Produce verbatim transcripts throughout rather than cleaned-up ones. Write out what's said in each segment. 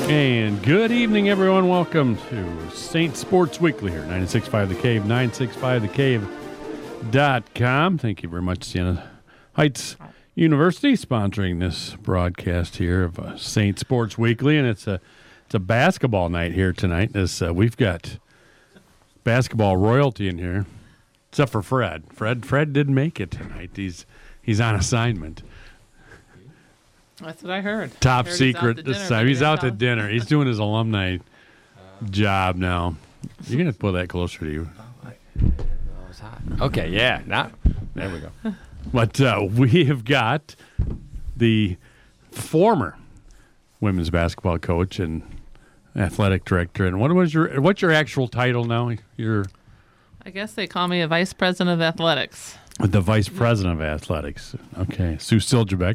And good evening, everyone. Welcome to Saint Sports Weekly here, nine six five The Cave, nine six five the cave dot com. Thank you very much, Siena Heights University, sponsoring this broadcast here of uh, Saint Sports Weekly. And it's a it's a basketball night here tonight. As uh, we've got basketball royalty in here, except for Fred. Fred Fred didn't make it tonight. He's he's on assignment. That's what I heard. Top I heard secret this time. He's out to dinner. He's doing his alumni job now. You're going to pull that closer to you. Oh, it's hot. Okay, yeah. Now, there we go. But uh, we have got the former women's basketball coach and athletic director. And what was your what's your actual title now? You're I guess they call me a vice president of athletics. The vice president of athletics. Okay. Sue Siljebeck.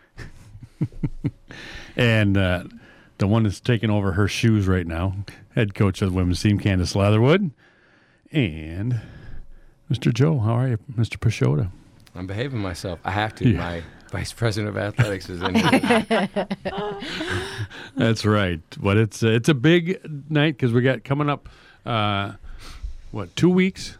and uh, the one that's taking over her shoes right now, head coach of the women's team, Candace Leatherwood. And Mister Joe, how are you, Mister Pashota? I'm behaving myself. I have to. Yeah. My vice president of athletics is in here. That's right. But it's uh, it's a big night because we got coming up, uh, what, two weeks?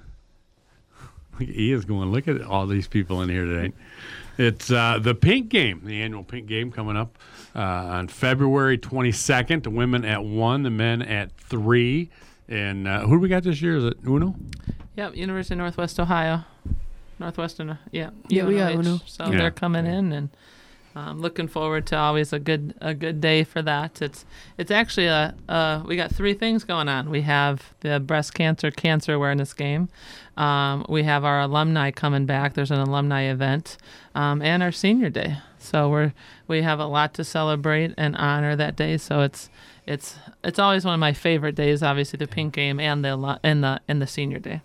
He is going, look at all these people in here today. It's uh, the Pink Game, the annual Pink Game coming up uh, on February twenty-second. The women at one, the men at three. And uh, who do we got this year? Is it Uno? Yep, University of Northwest Ohio. Northwestern, yeah. Yeah, we got Uno. So yeah. they're coming in, and I'm looking forward to always a good a good day for that. It's it's actually a uh, we got three things going on. We have the breast cancer cancer awareness game. Um, we have our alumni coming back. There's an alumni event, um, and our senior day. So we're we have a lot to celebrate and honor that day. So it's it's it's always one of my favorite days. Obviously, the Pink Game and the and the and the senior day.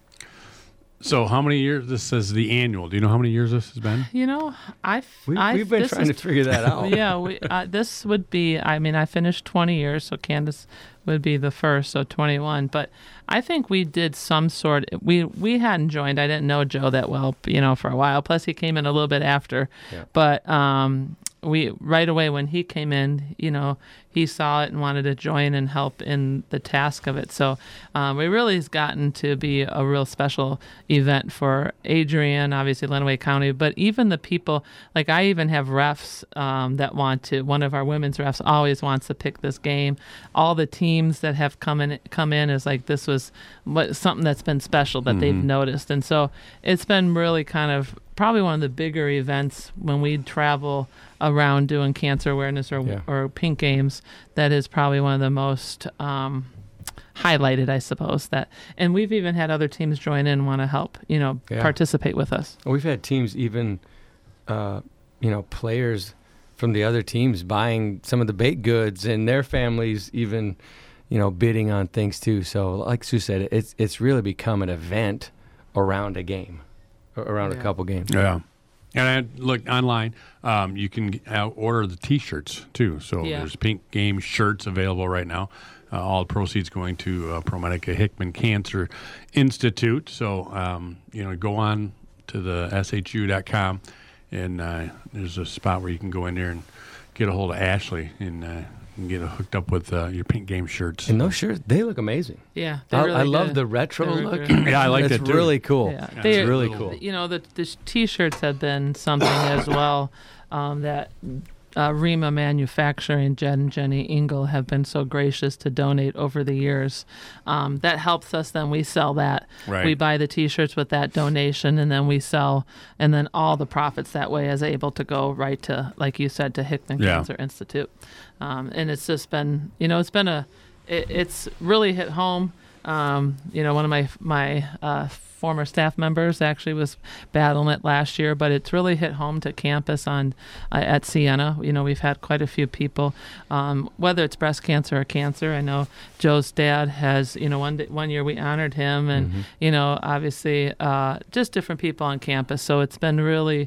So how many years? This is the annual. Do you know how many years this has been? You know, I've we, I've, we've been trying is, to figure that out. Yeah, we, uh, this would be. I mean, I finished twenty years, so Candace would be the first, so twenty-one. But I think we did some sort. We we hadn't joined. I didn't know Joe that well, you know, for a while. Plus, he came in a little bit after. Yeah. But um, we right away when he came in, you know, he saw it and wanted to join and help in the task of it. So um, it really has gotten to be a real special event for Adrian, obviously Lenawee County, but even the people, like I even have refs um, that want to, one of our women's refs always wants to pick this game. All the teams that have come in, come in is like this was what, something that's been special that mm-hmm. they've noticed. And so it's been really kind of probably one of the bigger events when we travel around doing cancer awareness or yeah. or Pink Games. That is probably one of the most um, highlighted, I suppose. That, and we've even had other teams join in and want to help, you know, yeah. participate with us. We've had teams, even, uh, you know, players from the other teams buying some of the baked goods, and their families even, you know, bidding on things too. So, like Sue said, it's it's really become an event around a game, around yeah. a couple games. Yeah. And I look online. Um, you can uh, order the T-shirts too. So yeah. there's Pink Game shirts available right now. Uh, all proceeds going to uh, ProMedica Hickman Cancer Institute. So um, you know, go on to the S H U dot com, and uh, there's a spot where you can go in there and get a hold of Ashley and. Uh, and get hooked up with uh, your Pink Game shirts. And those shirts, they look amazing. Yeah, I, really I love good. the retro They're look. good. Yeah, I like That's that too. really cool. Yeah, Yeah, they it's really cool. cool. You know, the, the T-shirts have been something as well um, that uh, Rima Manufacturing, Jed and Jenny Engel have been so gracious to donate over the years. Um, that helps us. Then we sell that. Right. We buy the T-shirts with that donation, and then we sell, and then all the profits that way is able to go right to, like you said, to Hickman Yeah. Cancer Institute. Um, and it's just been, you know, it's been a, it, it's really hit home. Um, you know, one of my my uh, former staff members actually was battling it last year, but it's really hit home to campus on uh, at Siena. You know, we've had quite a few people, um, whether it's breast cancer or cancer. I know Joe's dad has, you know, one day, one year we honored him, and Mm-hmm. you know, obviously uh, just different people on campus. So it's been really.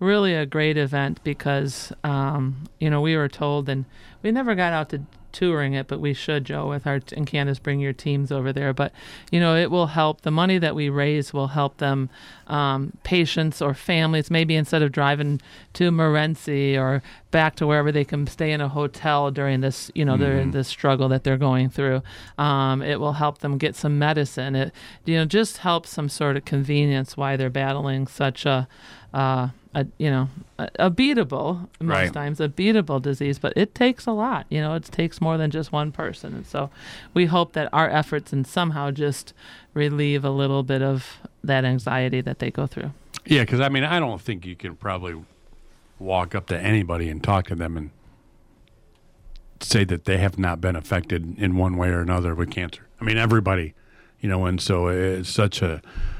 really a great event because, um, you know, we were told, and we never got out to touring it, but we should, Joe, with our, and Candace, bring your teams over there. But, you know, it will help. The money that we raise will help them, um, patients or families, maybe instead of driving to Morenci or back to wherever, they can stay in a hotel during this, you know, mm-hmm. this struggle that they're going through. Um, it will help them get some medicine. It, you know, just help some sort of convenience while they're battling such a, uh, a you know, a, a beatable, most right. times, a beatable disease, but it takes a lot. You know, it takes more than just one person. And so we hope that our efforts and somehow just relieve a little bit of that anxiety that they go through. Yeah, because, I mean, I don't think you can probably walk up to anybody and talk to them and say that they have not been affected in one way or another with cancer. I mean, everybody, you know, and so it's such a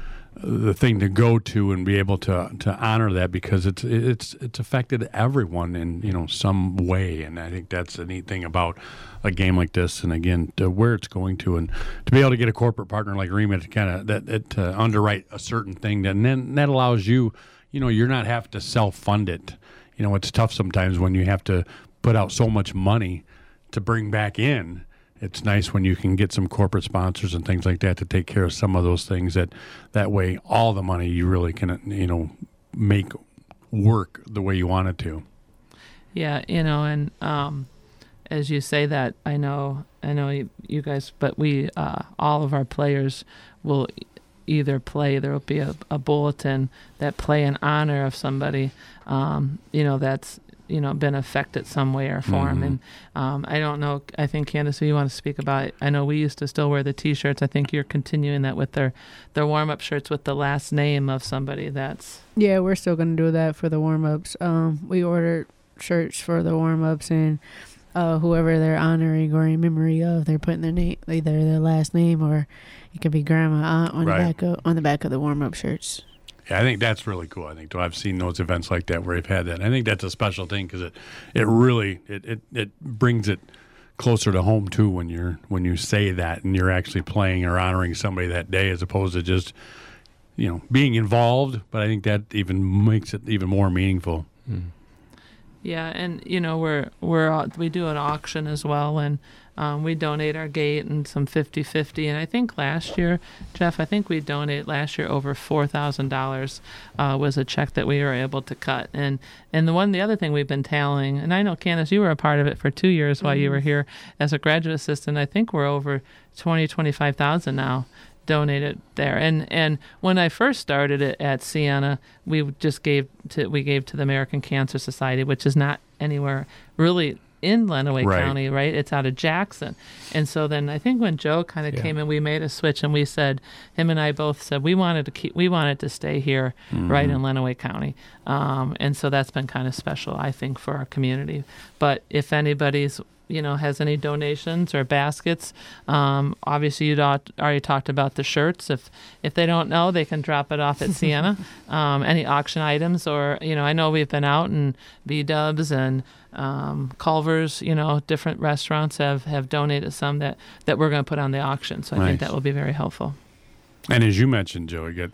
the thing to go to and be able to to honor that, because it's it's it's affected everyone in, you know, some way. And I think that's the neat thing about a game like this, and again, to where it's going to, and to be able to get a corporate partner like REMA to kind of that, that to underwrite a certain thing, that, and then that allows you, you know, you're not have to self-fund it. You know, it's tough sometimes when you have to put out so much money to bring back in. It's nice when you can get some corporate sponsors and things like that to take care of some of those things. That that way, all the money you really can, you know, make work the way you want it to. Yeah, you know, and um, as you say that, I know, I know you, you guys, but we, uh, all of our players will either play. There will be a, a bulletin that play in honor of somebody, um, you know, that's, you know, been affected some way or form. Mm-hmm. And um, I don't know, I think, Candace, you want to speak about it? I know we used to still wear the T-shirts. I think you're continuing that with their, their warm-up shirts with the last name of somebody that's... Yeah, we're still going to do that for the warm-ups. Um, we ordered shirts for the warm-ups, and uh, whoever they're honoring or in memory of, they're putting their name, either their last name or it could be grandma, aunt on, right. the, back of, on the back of the warm-up shirts. Yeah, I think that's really cool. I think too, I've seen those events like that where they've had that. And I think that's a special thing because it, it really it, it, it brings it closer to home too when you're when you say that and you're actually playing or honoring somebody that day, as opposed to just, you know, being involved. But I think that even makes it even more meaningful. Mm. Yeah, and you know we're we're we do an auction as well, and um, we donate our gate and some fifty-fifty. And I think last year, Jeff, I think we donated last year over four thousand dollars uh, was a check that we were able to cut. And and the one the other thing we've been tallying, and I know Candace, you were a part of it for two years while mm-hmm. you were here as a graduate assistant. I think we're over twenty twenty-five thousand now donated there. And and when I first started it at Siena, we just gave to we gave to the American Cancer Society, which is not anywhere really in Lenawee right. County, right? It's out of Jackson. And so then I think when Joe kind of yeah. came in, we made a switch, and we said, him and I both said we wanted to keep we wanted to stay here mm-hmm. right in Lenawee County. Um, and so that's been kind of special, I think, for our community. But if anybody's you know, has any donations or baskets. Um, obviously, you already talked about the shirts. If if they don't know, they can drop it off at Siena. Um, any auction items, or, you know, I know we've been out, and B-Dubs and um, Culver's, you know, different restaurants have, have donated some that, that we're going to put on the auction. So I nice. think that will be very helpful. And as you mentioned, Joe, you get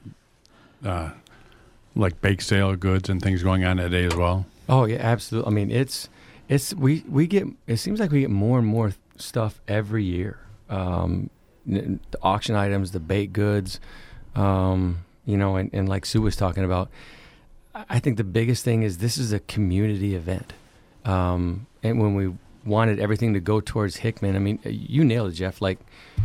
uh, like bake sale goods and things going on that day as well. Oh, yeah, absolutely. I mean, it's... It's we, we get it seems like we get more and more stuff every year. Um, the auction items, the baked goods, um, you know, and, and like Sue was talking about, I think the biggest thing is this is a community event. Um, and when we wanted everything to go towards Hickman, I mean, you nailed it, Jeff. Like,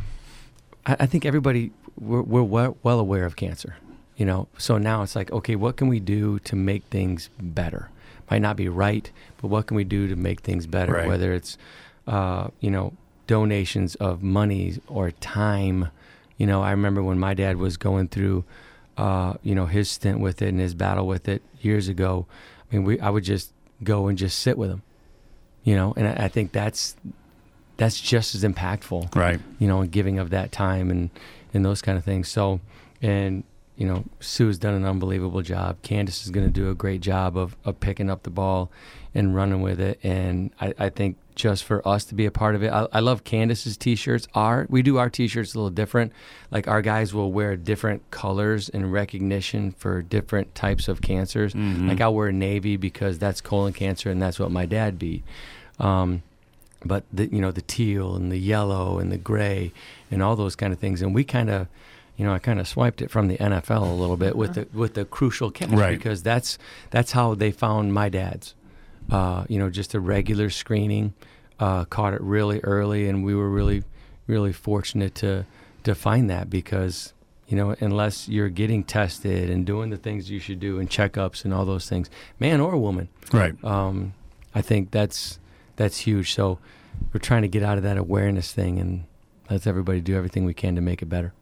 I, I think everybody we're, we're well, well aware of cancer, you know. So now it's like, okay, what can we do to make things better? Might not be right, but what can we do to make things better? Right. Whether it's, uh, you know, donations of money or time. You know, I remember when my dad was going through, uh, you know, his stint with it and his battle with it years ago. I mean, we I would just go and just sit with him, you know, and I, I think that's that's just as impactful, right? You know, and giving of that time and and those kind of things. So, and you know, Sue's done an unbelievable job. Candace is going to do a great job of, of picking up the ball and running with it. And I, I think just for us to be a part of it, I, I love Candace's T-shirts. Our we do our T-shirts a little different. Like our guys will wear different colors in recognition for different types of cancers. Mm-hmm. Like I'll wear navy because that's colon cancer and that's what my dad beat. Um, but the, you know, the teal and the yellow and the gray and all those kind of things. And we kind of, you know, I kind of swiped it from the N F L a little bit with the with the crucial catch, right. because that's that's how they found my dad's. Uh, you know, just a regular screening, uh, caught it really early, and we were really, really fortunate to to find that because, you know, unless you're getting tested and doing the things you should do and checkups and all those things, man or woman, right? Um, I think that's that's huge. So we're trying to get out of that awareness thing and let everybody do everything we can to make it better.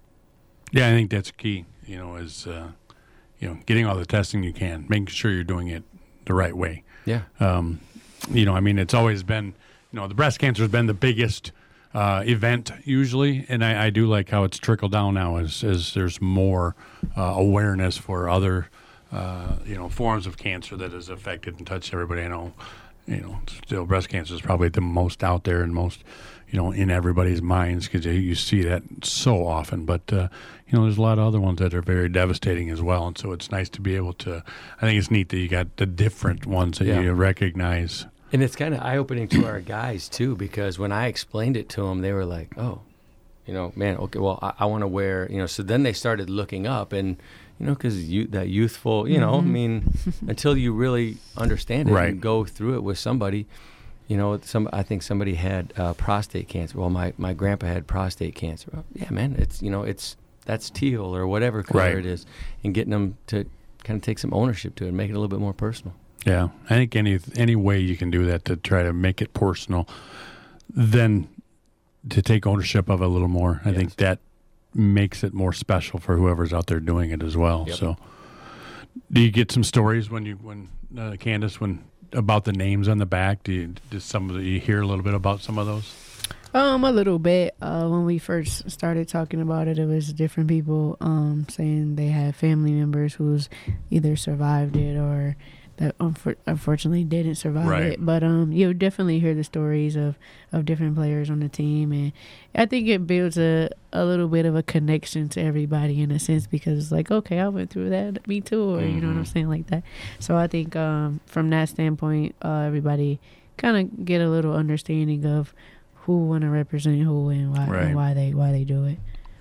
Yeah, I think that's key, you know, is, uh, you know, getting all the testing you can, making sure you're doing it the right way. Yeah. Um, you know, I mean, it's always been, you know, the breast cancer has been the biggest uh, event usually, and I, I do like how it's trickled down now as, as there's more uh, awareness for other, uh, you know, forms of cancer that has affected and touched everybody. I know, you know, still breast cancer is probably the most out there and most, you know, in everybody's minds because you, you see that so often. But, uh, you know, there's a lot of other ones that are very devastating as well. And so it's nice to be able to, I think it's neat that you got the different ones that Yeah. you recognize. And it's kind of eye-opening to our guys, too, because when I explained it to them, they were like, oh, you know, man, okay, well, I, I want to wear, you know, so then they started looking up and, you know, because you, that youthful, you know, Mm-hmm. I mean, until you really understand it Right. and go through it with somebody, you know, some I think somebody had uh, prostate cancer. Well, my, my grandpa had prostate cancer. Well, yeah, man, it's, you know, it's, that's teal or whatever color Right. it is, and getting them to kind of take some ownership to it and make it a little bit more personal. Yeah, I think any any way you can do that to try to make it personal, then to take ownership of it a little more, I Yes. think that makes it more special for whoever's out there doing it as well. Yep. So, do you get some stories when you when uh, Candace when about the names on the back? Do you does some of the, you hear a little bit about some of those? Um, a little bit. Uh, when we first started talking about it, it was different people um saying they had family members who's either survived it or that unfor- unfortunately didn't survive Right. it. But um, you definitely hear the stories of, of different players on the team, and I think it builds a, a little bit of a connection to everybody in a sense because it's like, okay, I went through that, me too, or mm-hmm. you know what I'm saying, like that. So I think um, from that standpoint, uh, everybody kind of get a little understanding of who want to represent who and why Right. and why they why they do it.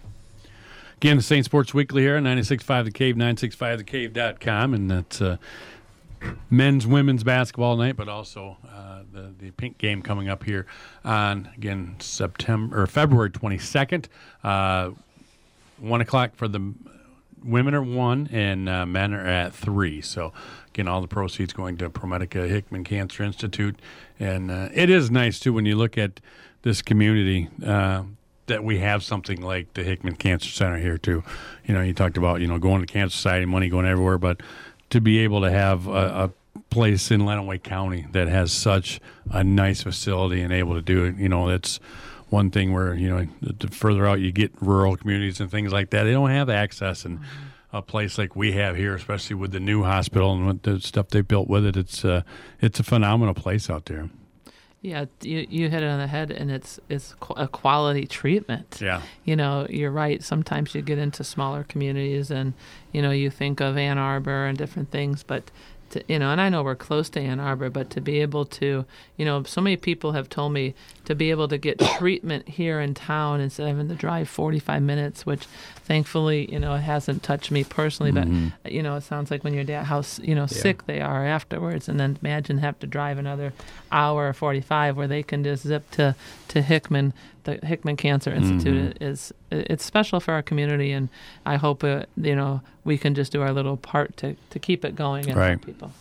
Again, the Saint Sports Weekly here, ninety-six point five The Cave, nine six five the cave dot com, and that's uh, men's, women's basketball night, but also uh, the the pink game coming up here on, again, September or February twenty-second. Uh, one o'clock for the women are one, and uh, men are at three. So, again, all the proceeds going to ProMedica Hickman Cancer Institute. And uh, it is nice, too, when you look at this community, uh, that we have something like the Hickman Cancer Center here, too. You know, you talked about, you know, going to Cancer Society, money going everywhere, but to be able to have a, a place in Lenawee County that has such a nice facility and able to do it, you know, that's one thing where, you know, the further out you get rural communities and things like that, they don't have access. And mm-hmm. a place like we have here, especially with the new hospital and with the stuff they built with it, it's uh, it's a phenomenal place out there. Yeah, you you hit it on the head, and it's it's qu- a quality treatment. Yeah. You know, you're right. Sometimes you get into smaller communities, and you know, you think of Ann Arbor and different things, but to, you know, and I know we're close to Ann Arbor, but to be able to, you know, so many people have told me to be able to get treatment here in town instead of having to drive forty-five minutes, which thankfully, you know, it hasn't touched me personally, Mm-hmm. but you know, it sounds like when your dad, how, you know, Yeah. sick they are afterwards, and then imagine have to drive another hour or forty-five where they can just zip to, to Hickman. The Hickman Cancer Institute Mm-hmm. is, it's special for our community, and I hope, uh, you know, we can just do our little part to, to keep it going and Right. help people.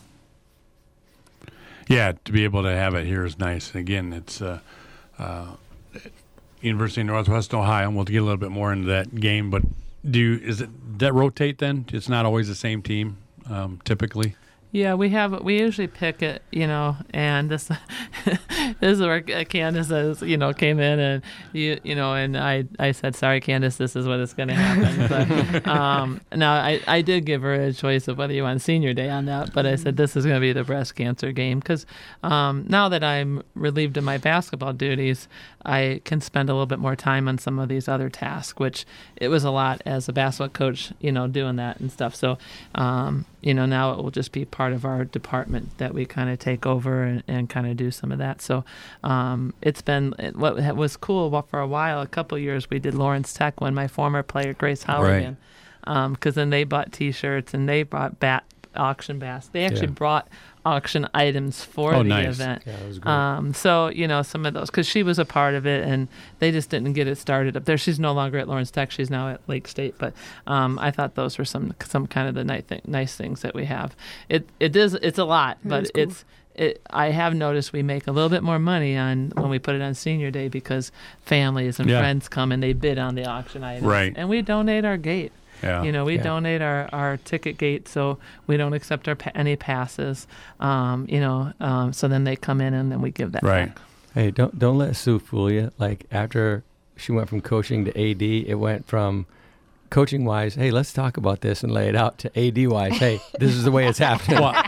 Yeah, to be able to have it here is nice. And again, it's uh, uh, University of Northwestern Ohio, and we'll get a little bit more into that game. But do you, is it that rotate then? It's not always the same team, um, typically. Yeah, we have. We usually pick it, you know, and this this is where Candace is, you know, came in and you you know, and I, I said, sorry, Candace, this is what is going to happen. But um, now I, I did give her a choice of whether you want senior day on that, but I said this is going to be the breast cancer game because um, now that I'm relieved of my basketball duties, I can spend a little bit more time on some of these other tasks, which it was a lot as a basketball coach, you know, doing that and stuff. So, um, you know, now it will just be part of our department that we kind of take over and, and kind of do some of that. So um, it's been, it, what was cool well, for a while, a couple of years, we did Lawrence Tech when my former player, Grace Howard, because um, then they bought T-shirts and they brought bat auction baskets. They actually Yeah. brought auction items for Oh, the nice. event. Yeah, it was great. Um, so, you know, some of those, because she was a part of it and they just didn't get it started up there. She's no longer at Lawrence Tech. She's now at Lake State. But um, I thought those were some some kind of the nice, th- nice things that we have. It It is, it's a lot, That but is cool. it's, it, I have noticed we make a little bit more money on when we put it on senior day because families and Yeah. friends come and they bid on the auction items. Right. And we donate our gate. Yeah. You know, we Yeah. donate our, our ticket gate, so we don't accept our pa- any passes. Um, you know, um, so then they come in and then we give that Right. back. Hey, don't don't let Sue fool you. Like after she went from coaching to A D, it went from coaching wise, hey, let's talk about this and lay it out, to A D wise, hey, this is the way it's happening. Well,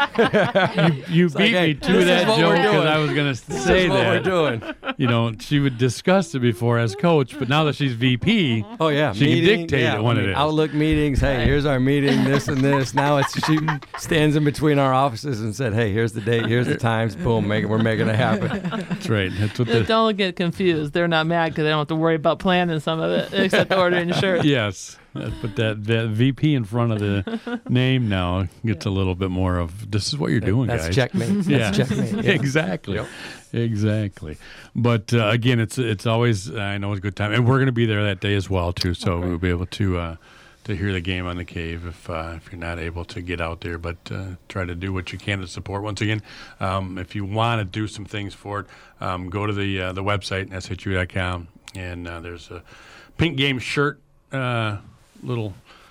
you you like, beat hey, me this to is that what joke we're because doing. I was going to This say is what that. we're doing. You know, she would discuss it before as coach, but now that she's V P, Oh yeah, She can dictate yeah, it when I it mean, is. Outlook meetings. Hey, here's our meeting. This and this. Now it's she stands in between our offices and said, "Hey, here's the date. Here's the times. Boom, make it, we're making it happen." that's right. That's what Uh, the Don't get confused. They're not mad because they don't have to worry about planning some of it except ordering shirts. yes. Let's put that, that V P in front of the name now gets a little bit more of this is what you're doing, That's guys. checkmate. That's Yeah, checkmate. Yeah. exactly, Yep. exactly. But uh, again, it's it's always I know it's a good time, and we're going to be there that day as well too. So Okay. we'll be able to uh, to hear the game on the Cave if uh, if you're not able to get out there, but uh, try to do what you can to support. Once again, um, if you want to do some things for it, um, go to the uh, the website s h u dot com, and uh, there's a Pink Game shirt. Uh, little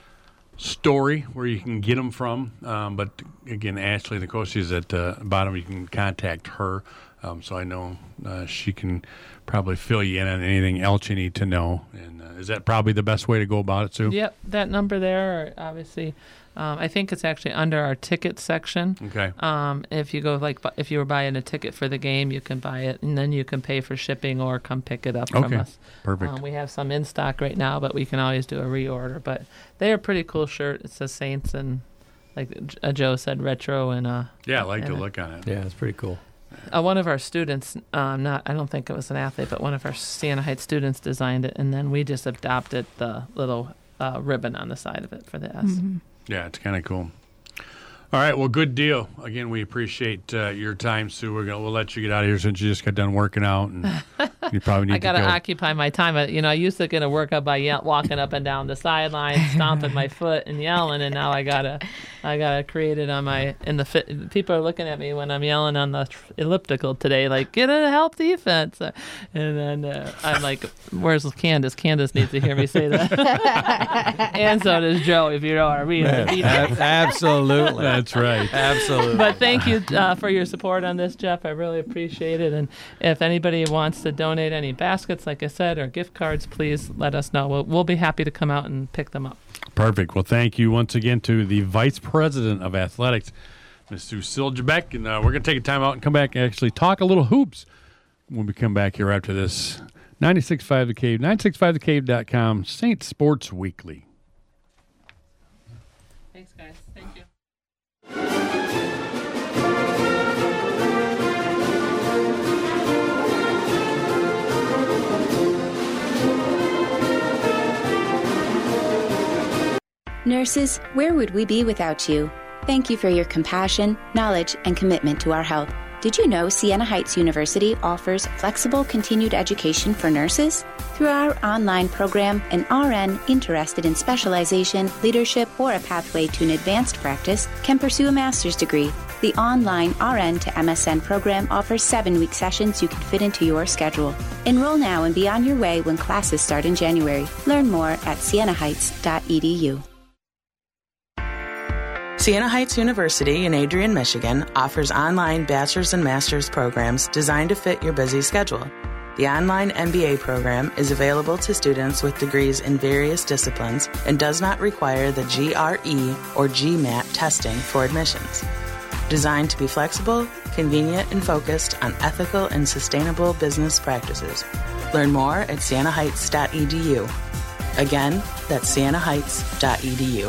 story where you can get them from. Um, but again, Ashley, the coach, is at the bottom. You can contact her. Um, so I know uh, she can probably fill you in on anything else you need to know. And uh, is that probably the best way to go about it, Sue? Yep, that number there, obviously, um, I think it's actually under our ticket section. Okay. Um, if you go like, bu- if you were buying a ticket for the game, you can buy it, and then you can pay for shipping or come pick it up from Okay. us. Perfect. Um, we have some in stock right now, but we can always do a reorder. But they're a pretty cool shirt. It says Saints and, like J- uh, Joe said, retro and uh, yeah, I like the and, uh, look on it. Yeah, it's pretty cool. Uh, one of our students, um, not I don't think it was an athlete, but one of our Siena Heights students designed it, and then we just adopted the little uh, ribbon on the side of it for the S. Mhm. Yeah, it's kind of cool. All right, well, good deal. Again, we appreciate uh, your time, Sue. We're gonna we'll let you get out of here since you just got done working out, and you probably need I got to to go. occupy my time. I, you know, I used to get a workout by yell, walking up and down the sideline, stomping my foot and yelling, and now I gotta, I gotta create it on my in the fit. People are looking at me when I'm yelling on the tr- elliptical today, like get a help defense, and then uh, I'm like, "Where's Candace? Candace needs to hear me say that." And so does Joe, if you know what I mean. Yeah, ab- absolutely. That's right. Absolutely. But thank you uh, for your support on this, Jeff. I really appreciate it. And if anybody wants to donate any baskets, like I said, or gift cards, please let us know. We'll, we'll be happy to come out and pick them up. Perfect. Well, thank you once again to the Vice President of Athletics, Miz Sue Siljabeck. And uh, we're going to take a time out and come back and actually talk a little hoops when we come back here after this. ninety-six point five The Cave, nine six five the cave dot com, Saints Sports Weekly. Thanks, guys. Thank you. Nurses, where would we be without you? Thank you for your compassion, knowledge, and commitment to our health. Did you know Siena Heights University offers flexible continued education for nurses? Through our online program, an R N interested in specialization, leadership, or a pathway to an advanced practice can pursue a master's degree. The online R N to M S N program offers seven-week sessions you can fit into your schedule. Enroll now and be on your way when classes start in January. Learn more at siena heights dot e d u. Siena Heights University in Adrian, Michigan offers online bachelor's and master's programs designed to fit your busy schedule. The online M B A program is available to students with degrees in various disciplines and does not require the G R E or GMAT testing for admissions. Designed to be flexible, convenient, and focused on ethical and sustainable business practices. Learn more at siena heights dot e d u. Again, that's siena heights dot e d u.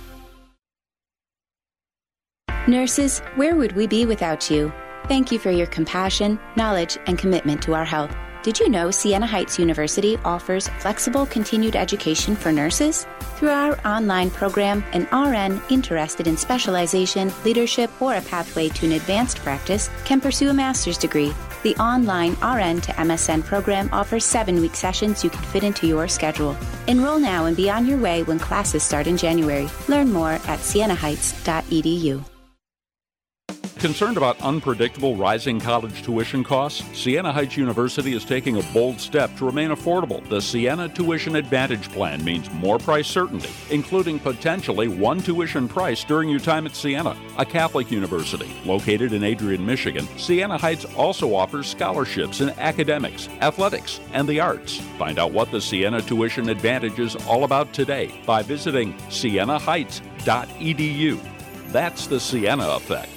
Nurses, where would we be without you? Thank you for your compassion, knowledge, and commitment to our health. Did you know Siena Heights University offers flexible continued education for nurses? Through our online program, an R N interested in specialization, leadership, or a pathway to an advanced practice can pursue a master's degree. The online R N to M S N program offers seven-week sessions you can fit into your schedule. Enroll now and be on your way when classes start in January. Learn more at siena heights dot e d u. Concerned about unpredictable rising college tuition costs? Siena Heights University is taking a bold step to remain affordable. The Siena Tuition Advantage Plan means more price certainty, including potentially one tuition price during your time at Siena, a Catholic university located in Adrian, Michigan. Siena Heights also offers scholarships in academics, athletics, and the arts. Find out what the Siena Tuition Advantage is all about today by visiting siena heights dot e d u. That's the Siena Effect.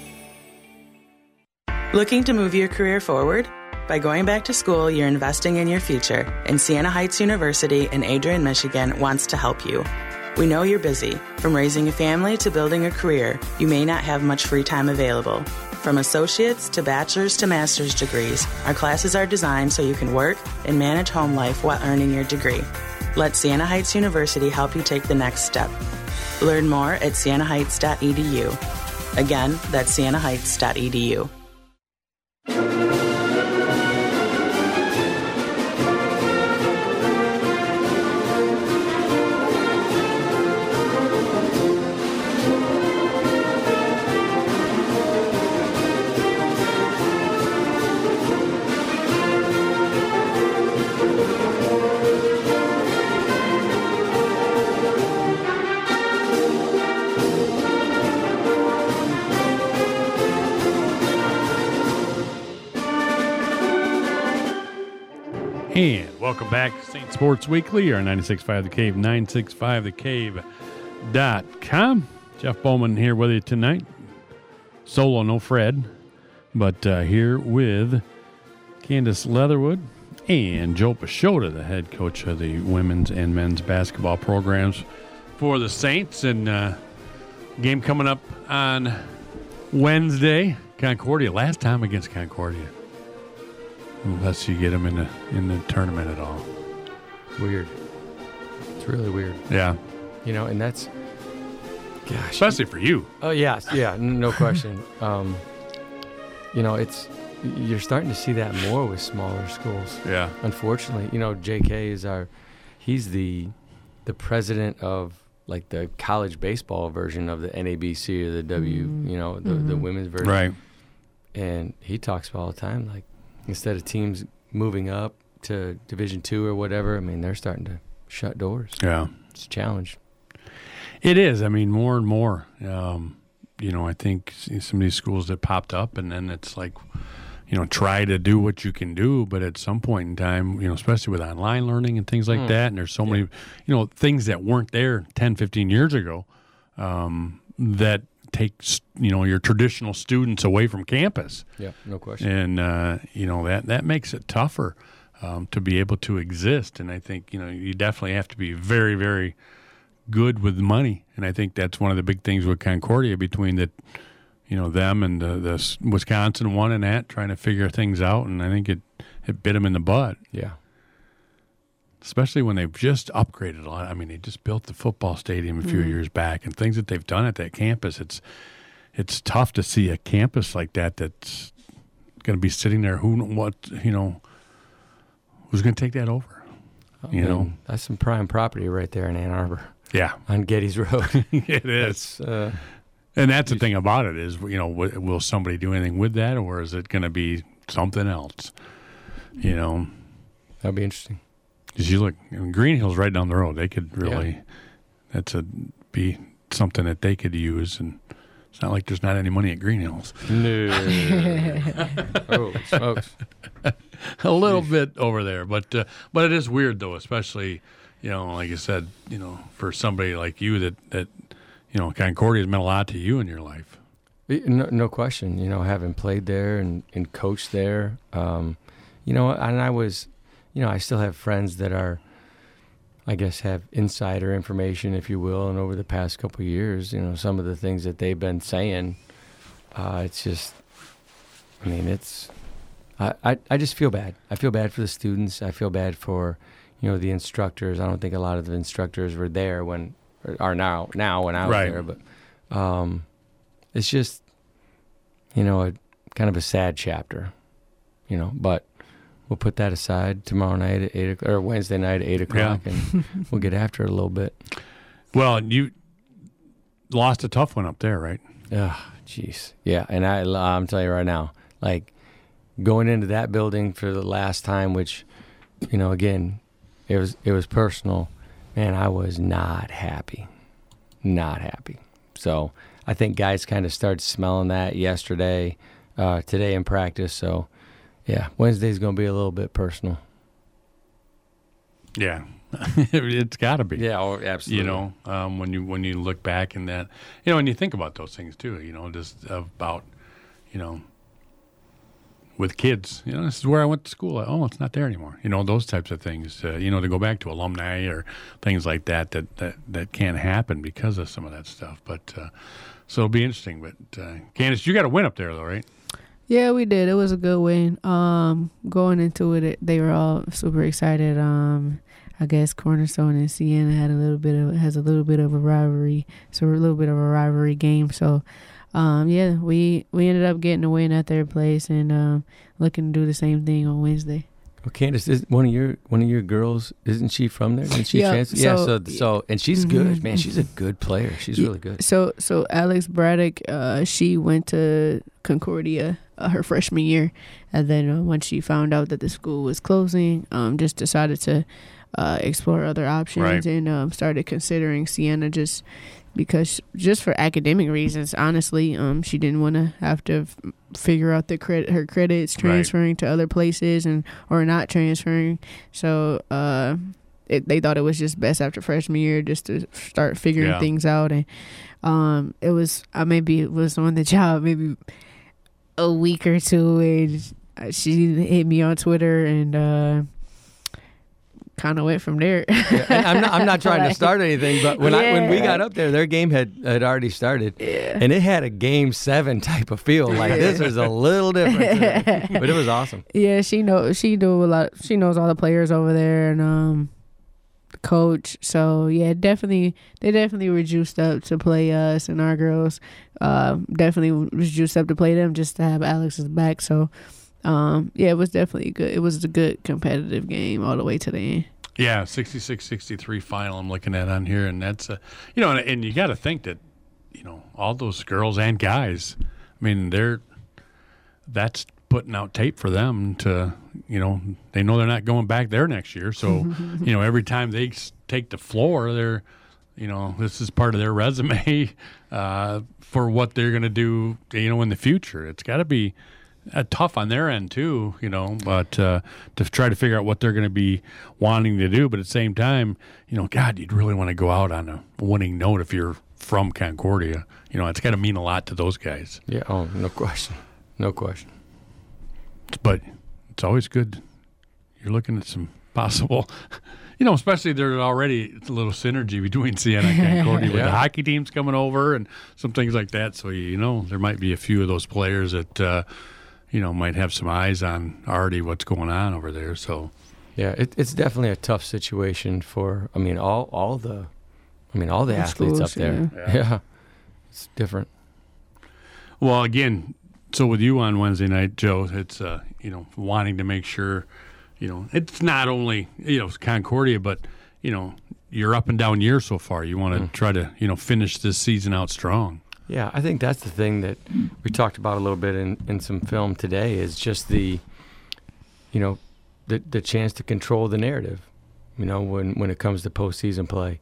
Looking to move your career forward? By going back to school, you're investing in your future, and Siena Heights University in Adrian, Michigan wants to help you. We know you're busy. From raising a family to building a career, you may not have much free time available. From associates to bachelor's to master's degrees, our classes are designed so you can work and manage home life while earning your degree. Let Siena Heights University help you take the next step. Learn more at siena heights dot e d u. Again, that's siena heights dot e d u. And welcome back to Saint Sports Weekly here on ninety-six point five The Cave, nine six five the cave dot com. Jeff Bowman here with you tonight. Solo, no Fred, but uh, here with Candace Leatherwood and Joe Pashota, the head coach of the women's and men's basketball programs for the Saints. And uh, game coming up on Wednesday, Concordia. Last time against Concordia. Unless you get them in the in the tournament at all. Weird. It's really weird. Yeah. You know, and that's, gosh. Especially for you. Oh, yeah. Yeah, n- no question. um, you know, it's, you're starting to see that more with smaller schools. Yeah. Unfortunately, you know, J K is our, he's the the president of, like, the college baseball version of the N A B C or the W, mm-hmm. you know, the, mm-hmm. the women's version. Right. And he talks about all the time, like, instead of teams moving up to Division Two or whatever, I mean, they're starting to shut doors. Yeah. It's a challenge. It is. I mean, more and more. Um, you know, I think some of these schools that popped up, and then it's like, you know, try to do what you can do, but at some point in time, you know, especially with online learning and things like mm. that, and there's so yeah. many, you know, things that weren't there ten, fifteen years ago um, that takes, you know, your traditional students away from campus. Yeah, no question. And, uh, you know, that, that makes it tougher um, to be able to exist. And I think, you know, you definitely have to be very, very good with money. And I think that's one of the big things with Concordia between the, you know, them and the, the Wisconsin one and that, trying to figure things out. And I think it, it bit them in the butt. Yeah. Especially when they've just upgraded a lot. I mean, they just built the football stadium a few mm-hmm. years back, and things that they've done at that campus. It's it's tough to see a campus like that that's going to be sitting there. Who what you know? Who's going to take that over? Oh, you man, know, that's some prime property right there in Ann Arbor. Yeah, on Getty's Road. It is. Uh, and that's the thing about it is, you know, w- will somebody do anything with that, or is it going to be something else? You know, that'd be interesting. Because you look, I mean, Green Hill's right down the road. They could really, yeah. that's a be something that they could use, and it's not like there's not any money at Green Hills. No. Oh, smokes. A little bit over there, but uh, but it is weird though, especially, you know, like I said, you know, for somebody like you that, that you know, Concordia has meant a lot to you in your life. No, no question. You know, having played there and, and coached there, um, you know, and I was, you know, I still have friends that are, I guess, have insider information, if you will. And over the past couple of years, you know, some of the things that they've been saying, uh, it's just, I mean, it's, I, I, I just feel bad. I feel bad for the students. I feel bad for, you know, the instructors. I don't think a lot of the instructors were there when, or are now, now when I was Right. there. But um, it's just, you know, a kind of a sad chapter, you know, but we'll put that aside tomorrow night at eight o'clock, or Wednesday night at eight o'clock, Yeah. and we'll get after it a little bit. Well, you lost a tough one up there, right? Ugh, jeez. Yeah, and I, I'm telling you right now, like, going into that building for the last time, which, you know, again, it was it was personal, man, I was not happy. Not happy. So I think guys kind of started smelling that yesterday, uh, today in practice. So, yeah, Wednesday's going to be a little bit personal. Yeah. It's got to be. Yeah, oh, absolutely. You know, um, when you when you look back in that, you know, and you think about those things too, you know, just about, you know, with kids, you know, this is where I went to school. Oh, it's not there anymore. You know, those types of things, uh, you know, to go back to alumni or things like that, that, that, that can't happen because of some of that stuff. But, uh, so it'll be interesting. But, uh, Candace, you got a win up there though, right? Yeah, we did. It was a good win. Um, going into it, it, they were all super excited. Um, I guess Cornerstone and Siena had a little bit of has a little bit of a rivalry, so a little bit of a rivalry game. So, um, yeah, we we ended up getting a win at their place and um, looking to do the same thing on Wednesday. Well, Candace, is one of your one of your girls, isn't she from there? Didn't she Yeah, trans- yeah. so- So so and she's Mhm. good, man. She's a good player. She's really good. So so Alex Braddock, uh, she went to Concordia uh, her freshman year, and then uh, once she found out that the school was closing, um, just decided to uh, explore other options Right. and um, started considering Siena just because just for academic reasons. Honestly, um, she didn't want to have to f- figure out the credit her credits transferring to other places and or not transferring. So uh, it, they thought it was just best after freshman year just to start figuring Yeah. things out. And um, it was I maybe was on the job maybe a week or two, and she hit me on Twitter and uh, kind of went from there. Yeah, and I'm not I'm not trying to Like- start anything, but when I when we Yeah. got up there, their game had, had already started, Yeah. and it had a game seven type of feel. Like this is a little different, today. But it was awesome. Yeah, she knows she do a lot. She knows all the players over there and um, the coach. So yeah, definitely they definitely were juiced up to play us and our girls. Uh, definitely was juiced up to play them just to have Alex's back. So um, yeah, it was definitely good. It was a good competitive game all the way to the end. Yeah, sixty-six sixty-three final I'm looking at on here, and that's a, you know, and, and you got to think that, you know, all those girls and guys, I mean, they're, that's putting out tape for them to, you know, they know they're not going back there next year. So, you know, every time they s- take the floor, they're, you know, this is part of their resume uh, for what they're going to do, you know, in the future. It's got to be uh, tough on their end too, you know, but uh, to try to figure out what they're going to be wanting to do. But at the same time, you know, God, you'd really want to go out on a winning note if you're from Concordia. You know, it's got to mean a lot to those guys. Yeah. Oh, no question. No question. But it's always good. You're looking at some possible, you know, especially there's already a little synergy between Siena and Concordia with Yeah. the hockey teams coming over and some things like that. So, you know, there might be a few of those players that, uh, you know, might have some eyes on already what's going on over there. So, Yeah, it, it's definitely a tough situation for. I mean, all all the, I mean, all the The athletes up schools, there. yeah. Yeah. It's different. well, again, so with you on Wednesday night, Joe, it's, uh, you know, wanting to make sure, you know, it's not only, you know, Concordia, but, you know, you're up and down year so far. You want to Mm. try to, you know, finish this season out strong. Yeah, I think that's the thing that we talked about a little bit in, in some film today is just the, you know, the the chance to control the narrative, you know, when, when it comes to postseason play.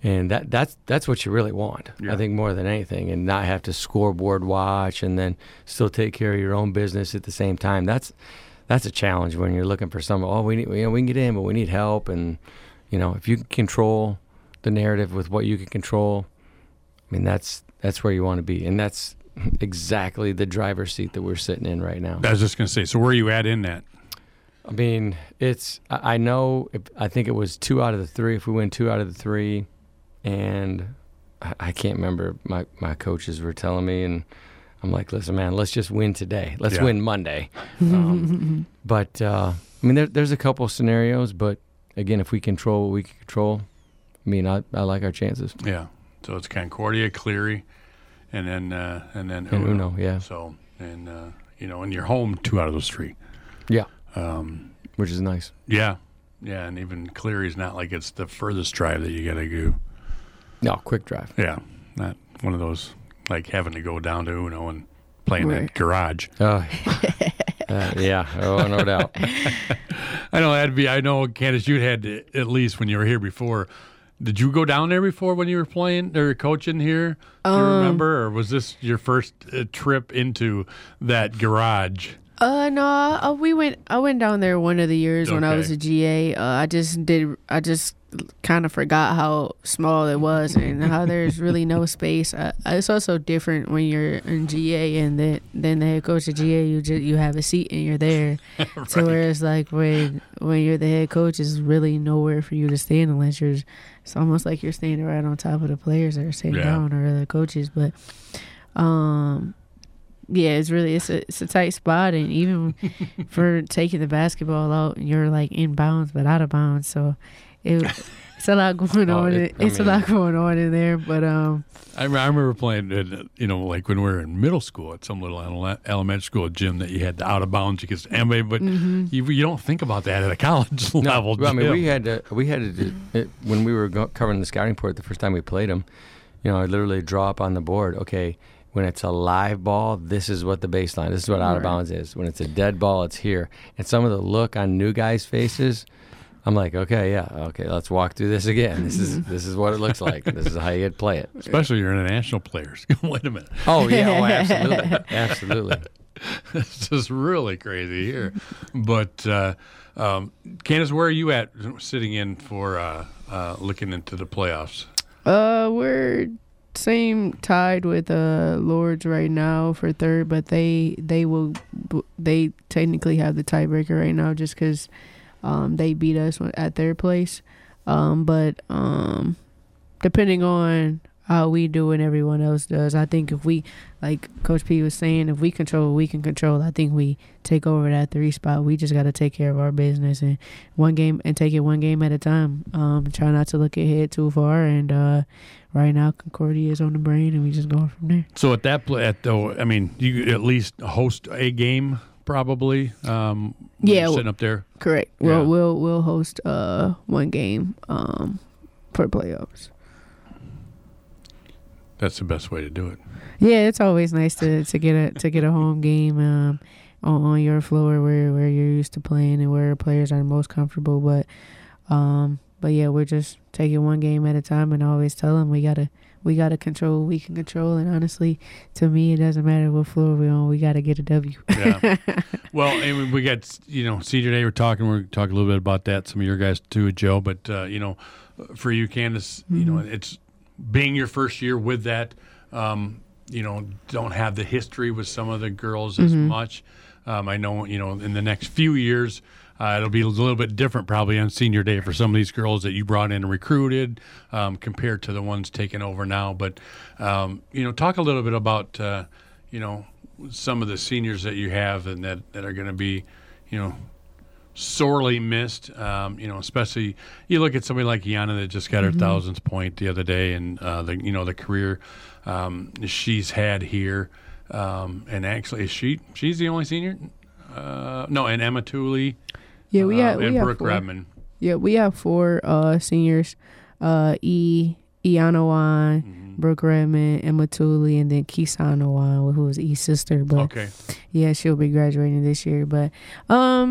And that that's that's what you really want, Yeah. I think, more than anything, and not have to scoreboard watch and then still take care of your own business at the same time. That's that's a challenge when you're looking for someone. Oh, we need, you know, we can get in, but we need help. And you know, if you can control the narrative with what you can control, I mean, that's that's where you want to be, and that's exactly the driver's seat that we're sitting in right now. I was just going to say, so where are you at in that? I mean, it's I I know. If, I think it was two out of the three. If we win two out of the three. And I, I can't remember, my, my coaches were telling me, and I'm like, listen, man, let's just win today. Let's Yeah. win Monday. Um, but, uh, I mean, there, there's a couple scenarios, but, again, if we control what we can control, I mean, I, I like our chances. Yeah. So it's Concordia, Cleary, and then uh, and then And Uno. Uno, yeah. So, and, uh, you know, and you're home two out of those three. Yeah, Um, which is nice. yeah. Yeah, and even Cleary's not like it's the furthest drive that you got to do. No, quick drive. Yeah, not one of those like having to go down to Uno and play in Right. that garage. Uh, uh, yeah, oh, no doubt. I know that'd be. I know, Candace, you had to, at least when you were here before. Did you go down there before when you were playing or coaching here? Do you Um, remember, or was this your first uh, trip into that garage? Uh no, uh, we went. I went down there one of the years when I Okay. was a G A. Uh, I just did. I just kind of forgot how small it was and how there's really no space. Uh, it's also different when you're in G A and then then the head coach of G A. You just you have a seat and you're there. So whereas like when when you're the head coach, is really nowhere for you to stand unless you're. It's almost like you're standing right on top of the players that are sitting Yeah. down or other coaches. But um. Yeah, it's really it's a it's a tight spot, and even for taking the basketball out, you're like in bounds but out of bounds, so it it's a lot going Oh, on. it- in- I it's mean- a lot going on in there, but um, I, re- I remember playing, in, you know, like when we were in middle school at some little ele- elementary school gym that you had the out of bounds you could anyway, but Mm-hmm. you you don't think about that at a college level. Well, I mean, gym. we had to, we had to do, it, when we were go, covering the scouting report the first time we played them, you know, I literally draw up on the board, okay, when it's a live ball, this is what the baseline, this is what out of Right. bounds is. When it's a dead ball, it's here. And some of the look on new guys' faces, I'm like, okay, yeah, okay, let's walk through this again. This is this is what it looks like. This is how you play it. Especially your international players. Wait a minute. Oh, yeah, oh, absolutely. Absolutely. This is really crazy here. But, uh, um, Candace, where are you at sitting in for uh, uh, looking into the playoffs? uh, we're same tied with uh Lords right now for third, but they they will they technically have the tiebreaker right now just because um they beat us at their place, um but um depending on how we do and everyone else does, I think if we, like Coach P was saying, if we control what we can control, I think we take over that three spot. We just got to take care of our business and one game and take it one game at a time. Um, try not to look ahead too far. And uh, right now, Concordia is on the brain, and we just going from there. So at that play, at the, I mean, you could at least host a game probably. Um, when Yeah, you're well- sitting up there. Correct. Yeah. We'll we'll we'll host uh one game um for playoffs. That's the best way to do it. Yeah, it's always nice to, to get a to get a home game um, on, on your floor where, where you're used to playing and where players are most comfortable. But um, but yeah, we're just taking one game at a time, and I always tell them we gotta we gotta control what we can control. And honestly, to me, it doesn't matter what floor we're on. We gotta get a W. Yeah. Well, and we got, you know, Senior Day. We're talking. We're talking a little bit about that. Some of your guys too, Joe. But uh, you know, for you, Candace, you know, it's being your first year with that. Um, you know, don't have the history with some of the girls as much. Um, I know, you know, in the next few years, uh, it'll be a little bit different probably on Senior Day for some of these girls that you brought in and recruited um, compared to the ones taking over now. But, um, you know, talk a little bit about, uh, you know, some of the seniors that you have and that, that are going to be, you know, sorely missed. Um, you know, especially you look at somebody like Yana that just got her thousandth point the other day, and uh, the you know the career um, she's had here. Um, and actually, is she she's the only senior? Uh, no, and Emma Tooley. Yeah, we um, have we and have Brooke four. Redmond. Yeah, we have four uh, seniors. Uh, E Ianawan, Mm-hmm. Brooke Redmond, Emma Tooley, and then Kisanawan, who was E's sister. But Okay. yeah, she'll be graduating this year. But um,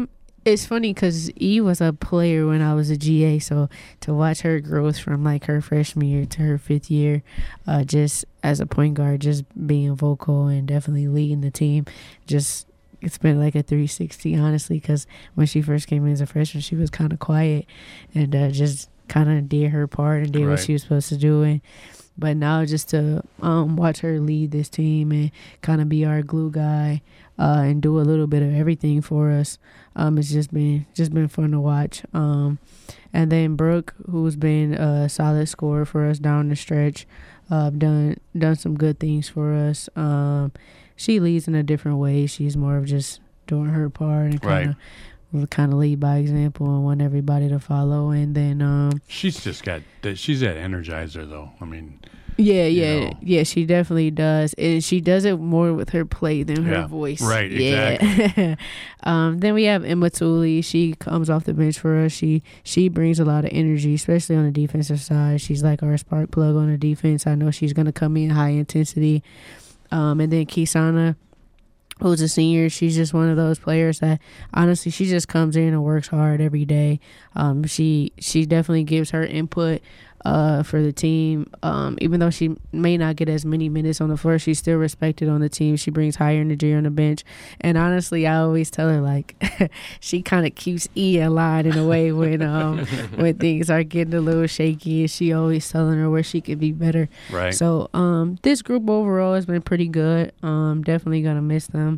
it's funny because E was a player when I was a G A, so to watch her growth from like her freshman year to her fifth year, uh, just as a point guard, just being vocal and definitely leading the team, just it's been like a three sixty, honestly, because when she first came in as a freshman, she was kind of quiet and uh, just kind of did her part and did Right. what she was supposed to do. And but now just to um, watch her lead this team and kind of be our glue guy uh, and do a little bit of everything for us, um, it's just been just been fun to watch. Um, and then Brooke, who's been a solid scorer for us down the stretch, uh, done done some good things for us. Um, she leads in a different way. She's more of just doing her part and kind of. Right. kind of lead by example and want everybody to follow. And then um She's just got that. She's that energizer, though. I mean, yeah you yeah know. yeah she definitely does, and she does it more with her play than her Yeah, voice. right, yeah. exactly. um then we have Emma Tooley. She comes off the bench for us. She she brings a lot of energy, especially on the defensive side. She's like our spark plug on the defense. I know she's going to come in high intensity. Um and then Kisana, who's a senior, she's just one of those players that honestly she just comes in and works hard every day. Um, she she definitely gives her input uh, for the team. Um, even though she may not get as many minutes on the floor, she's still respected on the team. She brings higher energy on the bench. And honestly, I always tell her like she kind of keeps E in line in a way when um when things are getting a little shaky. And she always telling her where she could be better. right. So um, this group overall has been pretty good. Um, definitely gonna miss them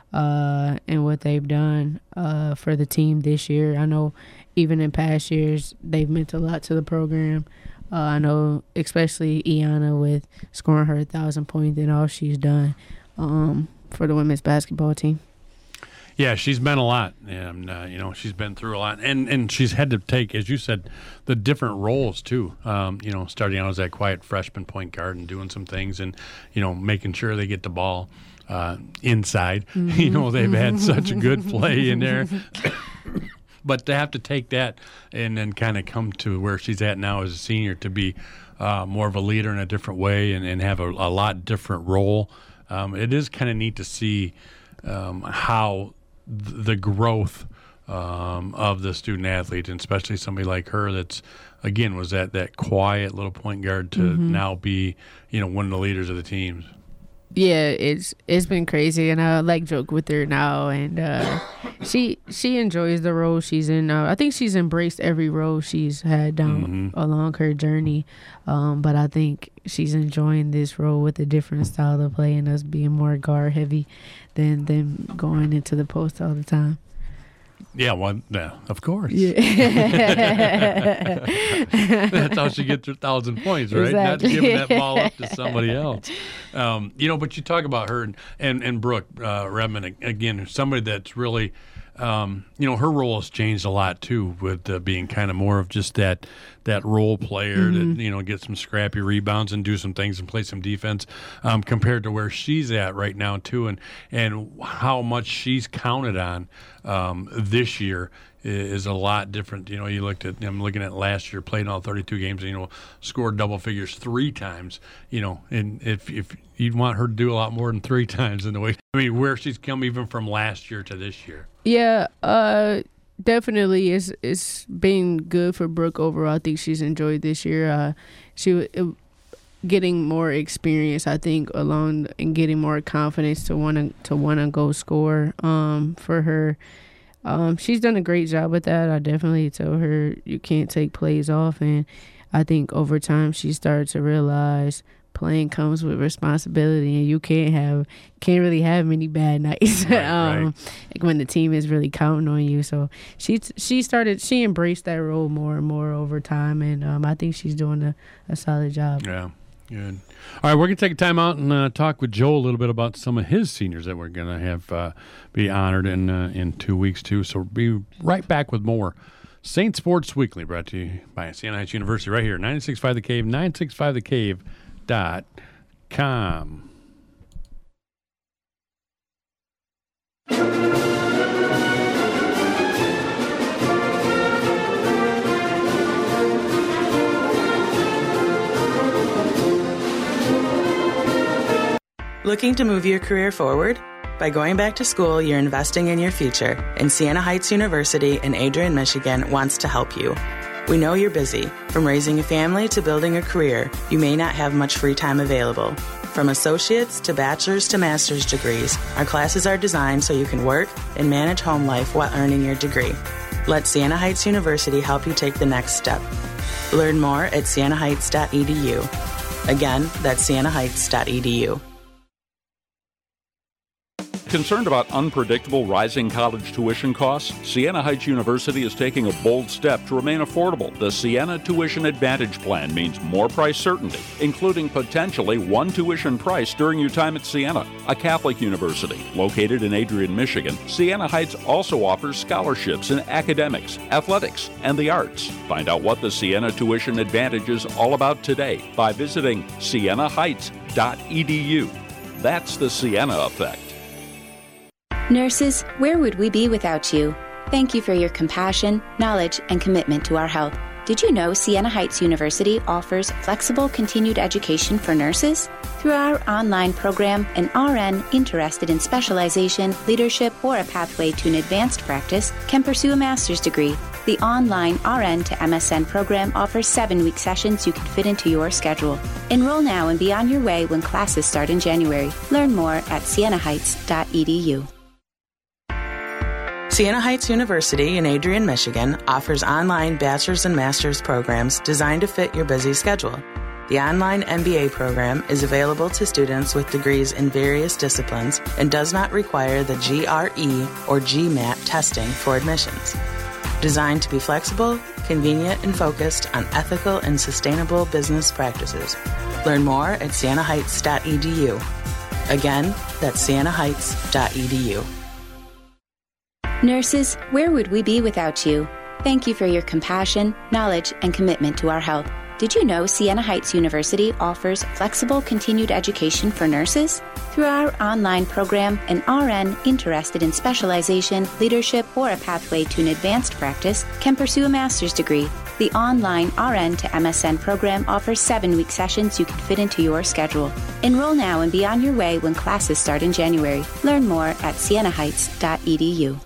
uh, and what they've done uh, for the team this year. I know even in past years they've meant a lot to the program. Uh, I know especially Iana with scoring her thousand points and all she's done um, for the women's basketball team. Yeah, she's been a lot, and uh, you know she's been through a lot, and and she's had to take, as you said, the different roles too. Um, you know, starting out as that quiet freshman point guard and doing some things, and you know making sure they get the ball uh, inside. Mm-hmm. You know, they've had such a good play in there. But to have to take that and then kind of come to where she's at now as a senior, to be uh, more of a leader in a different way and, and have a, a lot different role, um, it is kind of neat to see um, how th- the growth um, of the student athlete, and especially somebody like her that's, again, was that, that quiet little point guard to Mm-hmm. now be, you know, one of the leaders of the teams. Yeah, it's it's been crazy, and I like joke with her now, and uh, she she enjoys the role she's in. Uh, I think she's embraced every role she's had down Mhm. along her journey, um, but I think she's enjoying this role with a different style of play and us being more guard heavy than than going into the post all the time. Yeah, well, yeah, of course. Yeah. That's how she gets her thousand points, right? Not Exactly. giving that ball up to somebody else. Um, you know, but you talk about her and and, and Brooke uh, Redmond, again, somebody that's really, um, you know, her role has changed a lot too, with uh, being kind of more of just that that role player Mm-hmm. that, you know, get some scrappy rebounds and do some things and play some defense, um, compared to where she's at right now too, and and how much she's counted on um, this year is a lot different. You know, you looked at, I'm looking at last year, played all thirty-two games, and, you know, scored double figures three times, you know, and if if you'd want her to do a lot more than three times in the way, I mean, where she's come even from last year to this year. Yeah, uh, definitely. It's it's been good for Brooke overall. I think she's enjoyed this year. Uh, she w- getting more experience, I think, along and getting more confidence to want to to want to go score. Um, for her, um, she's done a great job with that. I definitely tell her you can't take plays off, and I think over time she started to realize playing comes with responsibility, and you can't have can't really have many bad nights Right, um, right. like when the team is really counting on you. So she she started she embraced that role more and more over time, and um, I think she's doing a, a solid job. Yeah, good. All right, we're going to take a time out and uh, talk with Joe a little bit about some of his seniors that we're going to have uh, be honored in uh, in two weeks too. So we'll be right back with more Saint Sports Weekly, brought to you by Siena Heights University, right here, ninety-six point five The Cave, nine six five the cave dot com. Looking to move your career forward? By going back to school, you're investing in your future, and Siena Heights University in Adrian, Michigan wants to help you. We know you're busy. From raising a family to building a career, you may not have much free time available. From associates to bachelor's to master's degrees, our classes are designed so you can work and manage home life while earning your degree. Let Siena Heights University help you take the next step. Learn more at siena heights dot e d u. Again, that's siena heights dot e d u. Concerned about unpredictable rising college tuition costs? Siena Heights University is taking a bold step to remain affordable. The Siena Tuition Advantage Plan means more price certainty, including potentially one tuition price during your time at Siena, a Catholic university located in Adrian, Michigan. Siena Heights also offers scholarships in academics, athletics, and the arts. Find out what the Siena Tuition Advantage is all about today by visiting siena heights dot e d u. That's the Siena effect. Nurses, where would we be without you? Thank you for your compassion, knowledge, and commitment to our health. Did you know Siena Heights University offers flexible continued education for nurses? Through our online program, an R N interested in specialization, leadership, or a pathway to an advanced practice can pursue a master's degree. The online R N to M S N program offers seven-week sessions you can fit into your schedule. Enroll now and be on your way when classes start in January. Learn more at siena heights dot e d u. Siena Heights University in Adrian, Michigan offers online bachelor's and master's programs designed to fit your busy schedule. The online M B A program is available to students with degrees in various disciplines and does not require the G R E or GMAT testing for admissions. Designed to be flexible, convenient, and focused on ethical and sustainable business practices. Learn more at siena heights dot e d u. Again, that's siena heights dot e d u. Nurses, where would we be without you? Thank you for your compassion, knowledge, and commitment to our health. Did you know Siena Heights University offers flexible continued education for nurses? Through our online program, an R N interested in specialization, leadership, or a pathway to an advanced practice can pursue a master's degree. The online R N to M S N program offers seven-week sessions you can fit into your schedule. Enroll now and be on your way when classes start in January. Learn more at siena heights dot e d u.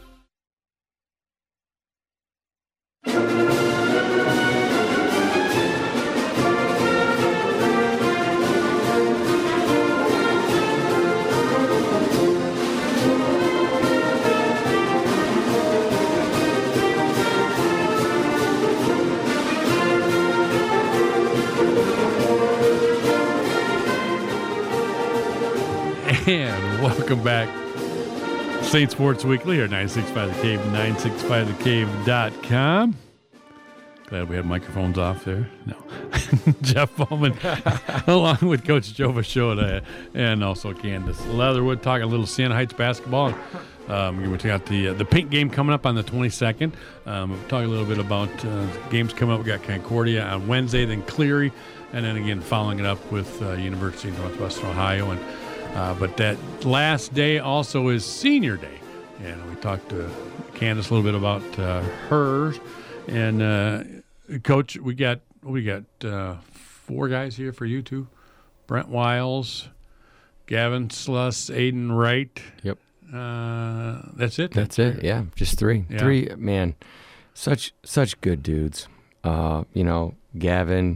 And welcome back. Saint Sports Weekly here, nine six five The Cave, nine six five the cave dot com. Glad we had microphones off there. No. Jeff Bowman, along with Coach Joe Vachota and also Candace Leatherwood, talking a little Siena Heights basketball. Um, we got the uh, the Pink game coming up on the twenty-second. Um, we'll talk a little bit about uh, games coming up. We got Concordia on Wednesday, then Cleary, and then again following it up with uh, University of Northwestern Ohio. And Uh, but that last day also is Senior Day. And we talked to Candace a little bit about uh, hers. And, uh, Coach, we got we got uh, four guys here for you two. Brent Wiles, Gavin Sluss, Aiden Wright. Yep. Uh, that's it? That's it, yeah. Just three. Yeah. Three, man, such such good dudes. Uh, you know, Gavin,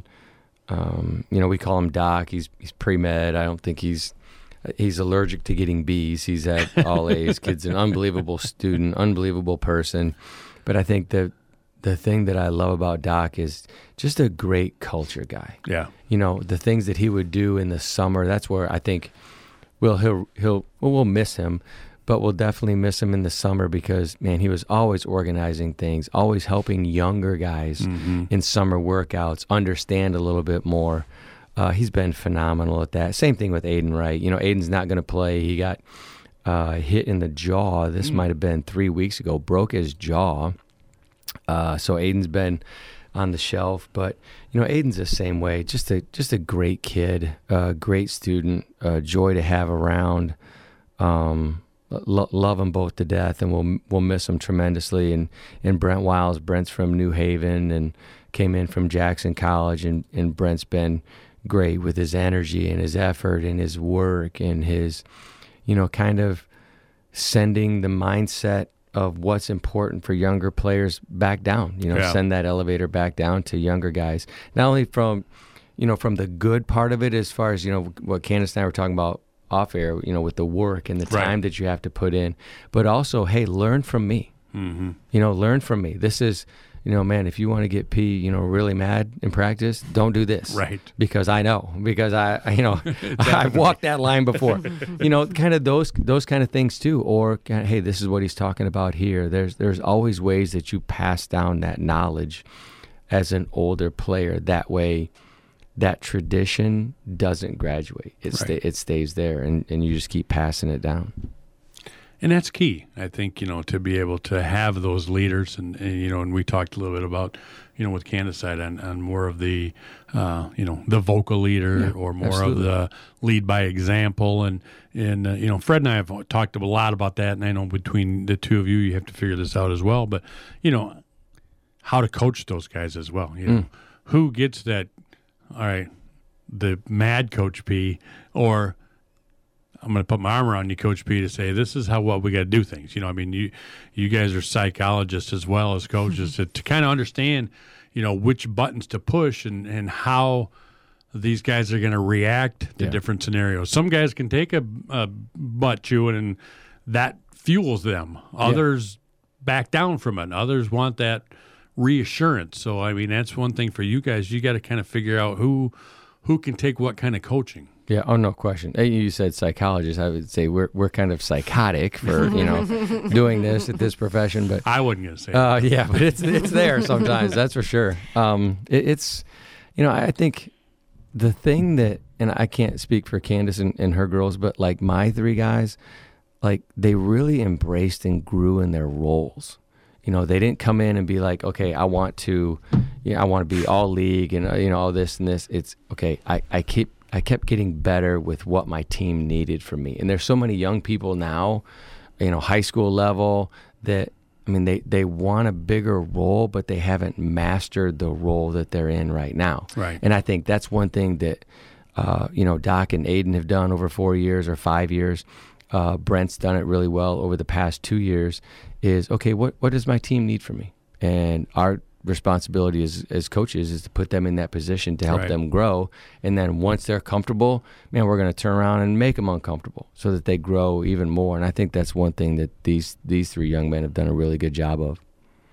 um, you know, we call him Doc. He's, he's pre-med. I don't think he's... He's allergic to getting B's. He's at all A's. Kid's an unbelievable student, unbelievable person. But I think the the thing that I love about Doc is just a great culture guy. Yeah. You know, the things that he would do in the summer, that's where I think we'll he'll he'll well, we'll miss him, but we'll definitely miss him in the summer because, man, he was always organizing things, always helping younger guys mm-hmm. in summer workouts understand a little bit more. Uh, he's been phenomenal at that. Same thing with Aiden Wright. You know, Aiden's not going to play. He got uh, hit in the jaw. This mm. might have been three weeks ago. Broke his jaw. Uh, so Aiden's been on the shelf. But, you know, Aiden's the same way. Just a just a great kid, uh, great student, uh, joy to have around. Um, lo- love them both to death, and we'll we'll miss them tremendously. And, and Brent Wiles, Brent's from New Haven and came in from Jackson College, and, and Brent's been great with his energy and his effort and his work and his, you know, kind of sending the mindset of what's important for younger players back down, you know, Yeah. send that elevator back down to younger guys. Not only from, you know, from the good part of it, as far as, you know, what Candace and I were talking about off air, you know, with the work and the Right. time that you have to put in, but also, hey, learn from me. Mm-hmm. You know, learn from me. This is, you know, man, if you want to get P, you know, really mad in practice, don't do this. Right. Because I know, because I, I you know, I've walked that line before. You know, kind of those those kind of things too. Or, hey, this is what he's talking about here. There's there's always ways that you pass down that knowledge as an older player. That way, that tradition doesn't graduate. It, Right. sta- it stays there, and, and you just keep passing it down. And that's key, I think, you know, to be able to have those leaders. And, and you know, and we talked a little bit about, you know, with Candace side on, on more of the, uh, you know, the vocal leader Yeah, or more absolutely. of the lead by example. And, and uh, you know, Fred and I have talked a lot about that. And I know between the two of you, you have to figure this out as well. But, you know, how to coach those guys as well. You know, Mm. who gets that, all right, the mad Coach P, or I'm going to put my arm around you, Coach P, to say this is how what we got to do things. You know, I mean, you you guys are psychologists as well as coaches to, to kind of understand, you know, which buttons to push and, and how these guys are going to react to Yeah. different scenarios. Some guys can take a, a butt chewing and that fuels them. Others back down from it. Others want that reassurance. So, I mean, that's one thing for you guys. You got to kind of figure out who who can take what kind of coaching. Yeah, oh, no question. Hey, you said psychologist. I would say we're we're kind of psychotic for, you know, doing this at this profession. But I wasn't going to say uh, that. yeah, but it's it's there sometimes. That's for sure. Um, it, it's, you know, I think the thing that, and I can't speak for Candace and, and her girls, but like my three guys, like they really embraced and grew in their roles. You know, they didn't come in and be like, okay, I want to, you know, I want to be all league and, uh, you know, all this and this. It's, okay, I, I keep, I kept getting better with what my team needed from me. And there's so many young people now, you know, high school level that, I mean, they, they want a bigger role, but they haven't mastered the role that they're in right now. Right. And I think that's one thing that, uh, you know, Doc and Aiden have done over four years or five years. Uh, Brent's done it really well over the past two years is, okay, what, what does my team need from me? And our responsibility as, as coaches is to put them in that position to help Right. them grow. And then once they're comfortable, man, we're going to turn around and make them uncomfortable so that they grow even more. And I think that's one thing that these, these three young men have done a really good job of.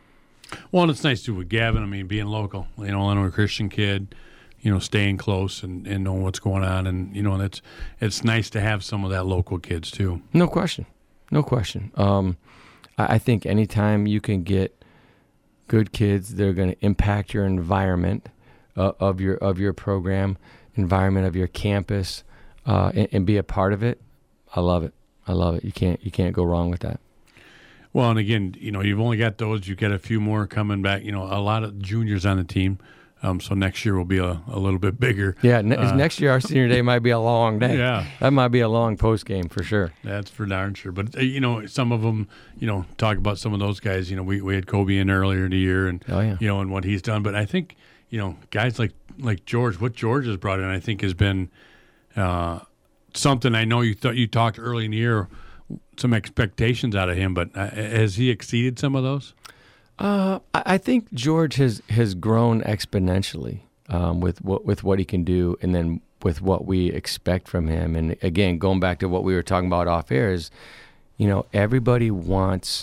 Well, and it's nice too with Gavin. I mean, being local, you know, I know a Christian kid, you know, staying close and, and knowing what's going on. And, you know, and it's, it's nice to have some of that local kids too. No question. No question. Um, I, I think anytime you can get good kids, they're going to impact your environment uh, of your of your program, environment of your campus, uh, and, and be a part of it. I love it. I love it. You can't you can't go wrong with that. Well, and again, you know, you've only got those. You get a few more coming back. You know, a lot of juniors on the team. Um, so next year will be a, a little bit bigger. Yeah, ne- Uh, next year our senior day might be a long day. Yeah. That might be a long post game for sure. That's for darn sure. But, uh, you know, some of them, you know, talk about some of those guys. You know, we, we had Kobe in earlier in the year and, Oh, yeah. you know, and what he's done. But I think, you know, guys like, like George, what George has brought in, I think has been uh, something. I know you thought you talked early in the year, some expectations out of him, but uh, has he exceeded some of those? Uh, I I think George has, has grown exponentially um, with what with what he can do, and then with what we expect from him. And again, going back to what we were talking about off air is, you know, everybody wants,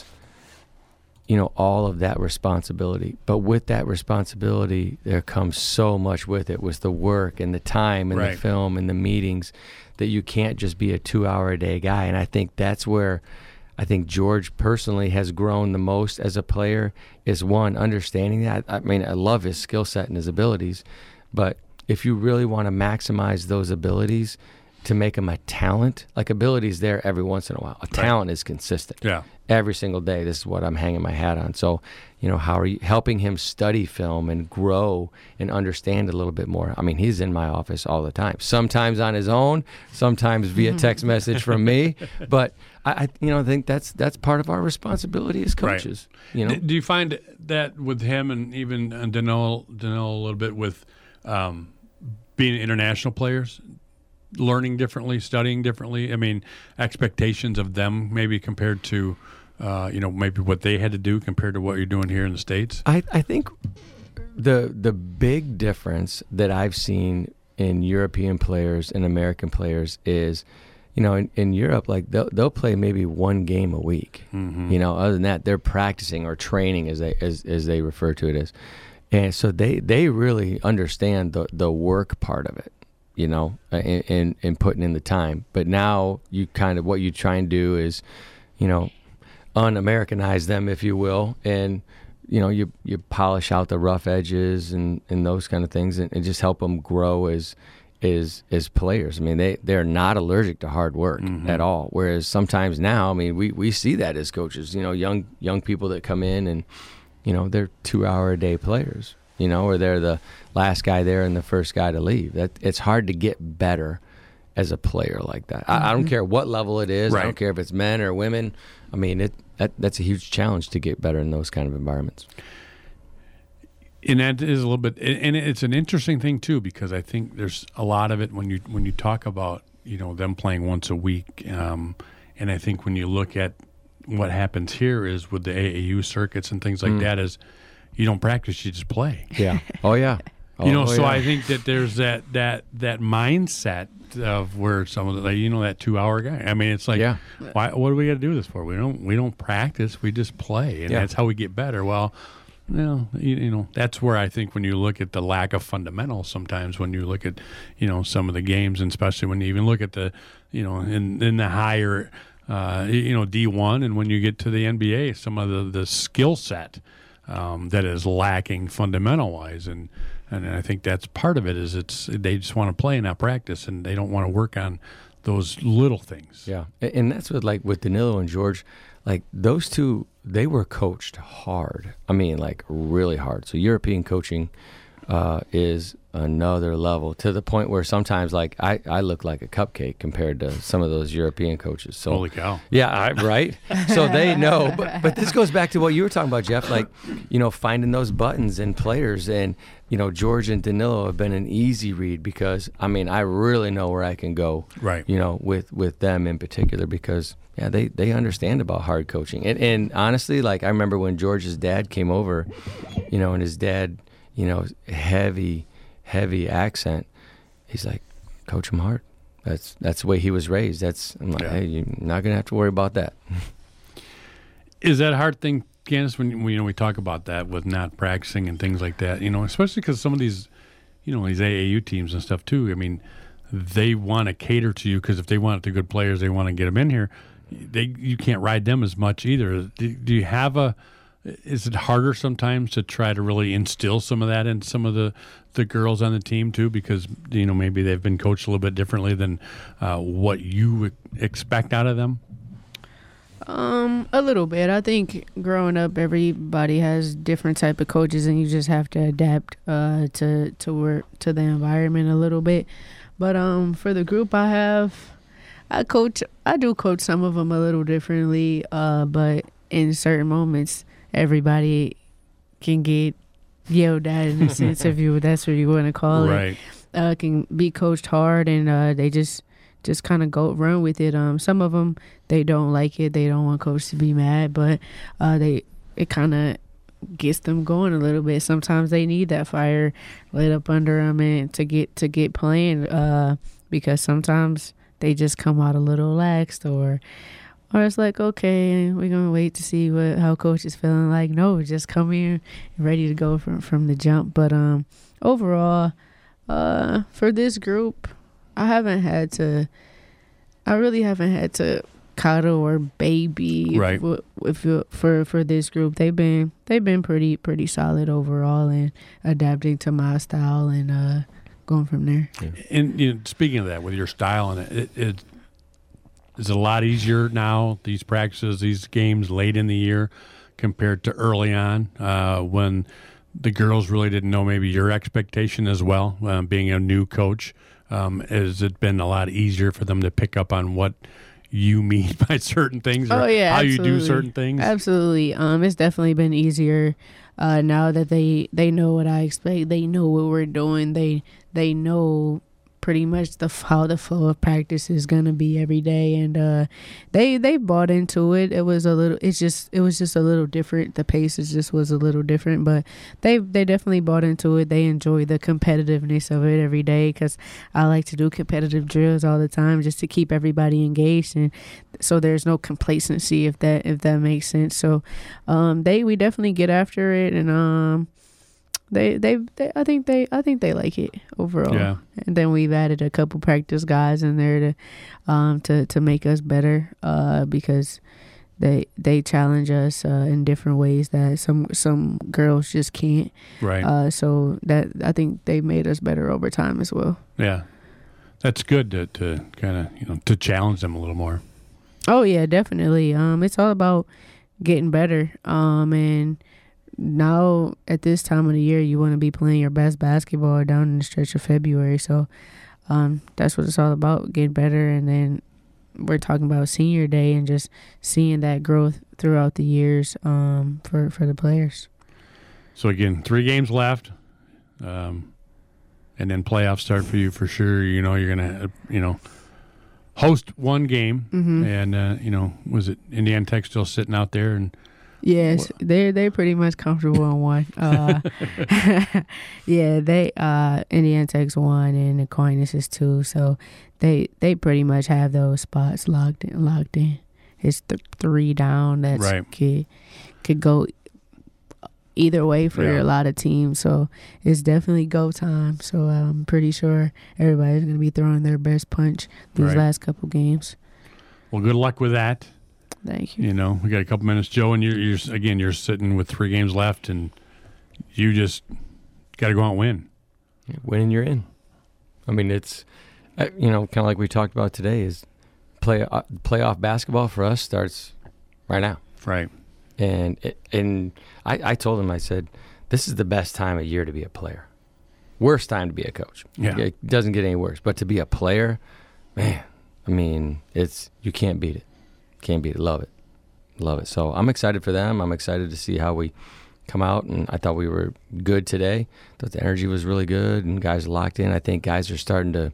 you know, all of that responsibility. But with that responsibility, there comes so much with it, with the work and the time and Right. the film and the meetings, that you can't just be a two-hour-a-day guy. And I think that's where I think George personally has grown the most as a player, is one, understanding that. I mean, I love his skill set and his abilities, but if you really want to maximize those abilities to make him a talent, like abilities there every once in a while. A talent is consistent. Yeah. Every single day, this is what I'm hanging my hat on. So, you know, how are you helping him study film and grow and understand a little bit more? I mean, he's in my office all the time, sometimes on his own, sometimes via text message from me. But I, I, you know, I think that's that's part of our responsibility as Right. coaches. You know, D- Do you find that with him and even uh, Danilo, Danilo a little bit with um, being international players, learning differently, studying differently? I mean, expectations of them maybe compared to, uh, you know, maybe what they had to do compared to what you're doing here in the States? I, I think the the big difference that I've seen in European players and American players is, you know, in, in Europe, like they'll, they'll play maybe one game a week. Mm-hmm. You know, other than that, they're practicing or training, as they as, as they refer to it as. And so they, they really understand the, the work part of it, you know, in, in, in putting in the time. But now you kind of, what you try and do is, you know, un-Americanize them, if you will, and, you know, you, you polish out the rough edges and, and those kind of things and, and just help them grow as as, as players. I mean, they, they're not allergic to hard work mm-hmm. at all. Whereas sometimes now, I mean, we, we see that as coaches, you know, young young people that come in and, you know, they're two-hour-a-day players, you know, or they're the last guy there and the first guy to leave. That it's hard to get better as a player like that. Mm-hmm. I, I don't care what level it is. Right. I don't care if it's men or women. I mean, it that that's a huge challenge to get better in those kind of environments. And that is a little bit, and it's an interesting thing too, because I think there's a lot of it when you when you talk about, you know, them playing once a week, um, and I think when you look at what happens here is with the A A U circuits and things like mm. that is you don't practice, you just play. Yeah. Oh, yeah. Oh, you know, oh, so yeah. I think that there's that that that mindset of where some of the, like, you know, that two-hour guy. I mean, it's like, yeah. why? What do we got to do this for? We don't we don't practice, we just play, and yeah. that's how we get better. Well, well, you, you know, that's where I think when you look at the lack of fundamentals sometimes when you look at, you know, some of the games, and especially when you even look at the, you know, in, in the higher – Uh, you know, D one, and when you get to the N B A, some of the, the skill set um, that is lacking fundamental-wise, and and I think that's part of it is it's they just want to play and not practice, and they don't want to work on those little things. Yeah, and that's what, like, with Danilo and George, like, those two, they were coached hard. I mean, like, really hard. So European coaching uh, is another level, to the point where sometimes, like, I, I look like a cupcake compared to some of those European coaches. So holy cow. Yeah, I, right? So they know. But, but this goes back to what you were talking about, Jeff, like, you know, finding those buttons in players. And, you know, George and Danilo have been an easy read because, I mean, I really know where I can go, right? You know, with, with them in particular because, yeah, they, they understand about hard coaching. And, and honestly, like, I remember when George's dad came over, you know, and his dad, you know, heavy, heavy accent. He's like, coach him hard. That's that's the way he was raised. That's I'm like, yeah. Hey, you're not gonna have to worry about that. Is that a hard thing, Candace? When you know we talk about that with not practicing and things like that, you know, especially because some of these, you know, these A A U teams and stuff too. I mean, they want to cater to you because if they want the good players, they want to get them in here. They you can't ride them as much either. Do, do you have a? Is it harder sometimes to try to really instill some of that in some of the, the girls on the team too? Because, you know, maybe they've been coached a little bit differently than uh, what you expect out of them? Um, a little bit. I think growing up, everybody has different type of coaches, and you just have to adapt uh, to to work to the environment a little bit. But um, for the group I have, I coach. I do coach some of them a little differently, uh, but in certain moments, everybody can get yelled at in a sense if you that's what you want to call right. it. Uh, can be coached hard, and uh, they just just kind of go run with it. Um, some of them they don't like it. They don't want coach to be mad, but uh, they it kind of gets them going a little bit. Sometimes they need that fire lit up under them and to get to get playing uh, because sometimes they just come out a little laxed or. Or it's like, okay, we're going to wait to see what how coach is feeling. Like, no, just come here ready to go from, from the jump. But um, overall, uh, for this group, I haven't had to, I really haven't had to coddle or baby right. if, if, if, for for this group. They've been they've been pretty pretty solid overall and adapting to my style and uh, going from there. Yeah. And you know, speaking of that, with your style and it, it, it is it a lot easier now, these practices, these games late in the year compared to early on uh, when the girls really didn't know maybe your expectation as well, um, being a new coach? Um, has it been a lot easier for them to pick up on what you mean by certain things or oh, yeah, how absolutely. you do certain things? Absolutely. Um, it's definitely been easier uh, now that they, they know what I expect. They know what we're doing. They they know pretty much the how the flow of practice is gonna be every day, and uh, they they bought into it. It was a little, it's just it was just a little different. The pace is just was a little different, but they they definitely bought into it. They enjoy the competitiveness of it every day, because I like to do competitive drills all the time just to keep everybody engaged, and so there's no complacency, if that if that makes sense. So um, they we definitely get after it, and um. They, they, they, I think they, I think they like it overall. Yeah. And then we've added a couple practice guys in there to, um, to, to make us better, uh, because they, they challenge us, uh, in different ways that some, some girls just can't. Right. Uh, so that, I think they made us better over time as well. Yeah. That's good to, to kind of, you know, to challenge them a little more. Oh yeah, definitely. Um, it's all about getting better. Um, and, now at this time of the year, you want to be playing your best basketball down in the stretch of February. So um, that's what it's all about, getting better. And then we're talking about senior day and just seeing that growth throughout the years um, for, for the players. So again, three games left, um, and then playoffs start for you for sure. You know, you're going to, you know, host one game. Mm-hmm. And, uh, you know, was it Indiana Tech still sitting out there? And Yes, they're they're pretty much comfortable on one. Uh, yeah, they uh, Indiana Tech's one and Aquinas is two, so they they pretty much have those spots locked in. Locked in. It's th- three down. That's right. could could go either way for Yeah. a lot of teams. So it's definitely go time. So I'm pretty sure everybody's gonna be throwing their best punch these Right. last couple games. Well, good luck with that. Thank you. You know, we got a couple minutes, Joe, and you're, you're again, you're sitting with three games left, and you just got to go out and win. Winning, you're in. I mean, it's, uh, you know, kind of like we talked about today, is play uh, playoff basketball for us starts right now. Right. And it, and I, I told him, I said, this is the best time of year to be a player. Worst time to be a coach. Yeah. It doesn't get any worse. But to be a player, man, I mean, it's you can't beat it. Can't beat it. Love it. Love it. So I'm excited for them. I'm excited to see how we come out. And I thought we were good today. I thought the energy was really good and guys locked in. I think guys are starting to,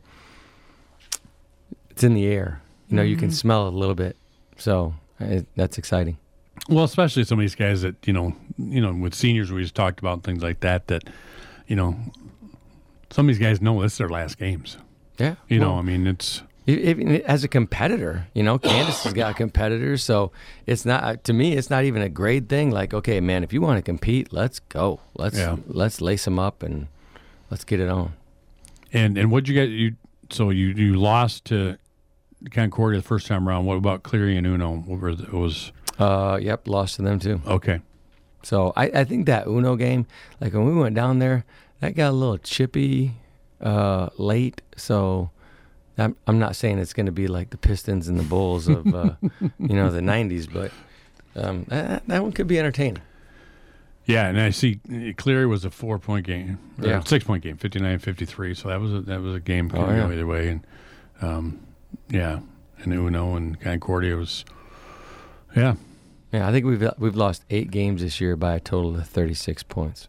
it's in the air. You know, mm-hmm. you can smell it a little bit. So it, that's exciting. Well, especially some of these guys that, you know, you know, with seniors we just talked about things like that, that, you know, some of these guys know this is their last games. Yeah. You well, know, I mean, it's. Even as a competitor, you know, Candace has got competitors, so it's not, to me, it's not even a grade thing. Like, okay, man, if you want to compete, let's go. Let's yeah. let's lace them up and let's get it on. And and what'd you get? You so you you lost to Concordia the first time around. What about Cleary and Uno? What were the, it was? Uh, yep, lost to them too. Okay. So I, I think that Uno game, like when we went down there, that got a little chippy uh, late. So. I'm I'm not saying it's going to be like the Pistons and the Bulls of uh, you know the nineties, but um, that, that one could be entertaining. Yeah, and I see Cleary was a four point game, or yeah, six point game, fifty-nine fifty-three. So that was a, that was a game could oh, go yeah. either way, and um, yeah, and Uno and Concordia was, yeah, yeah. I think we've we've lost eight games this year by a total of thirty-six points.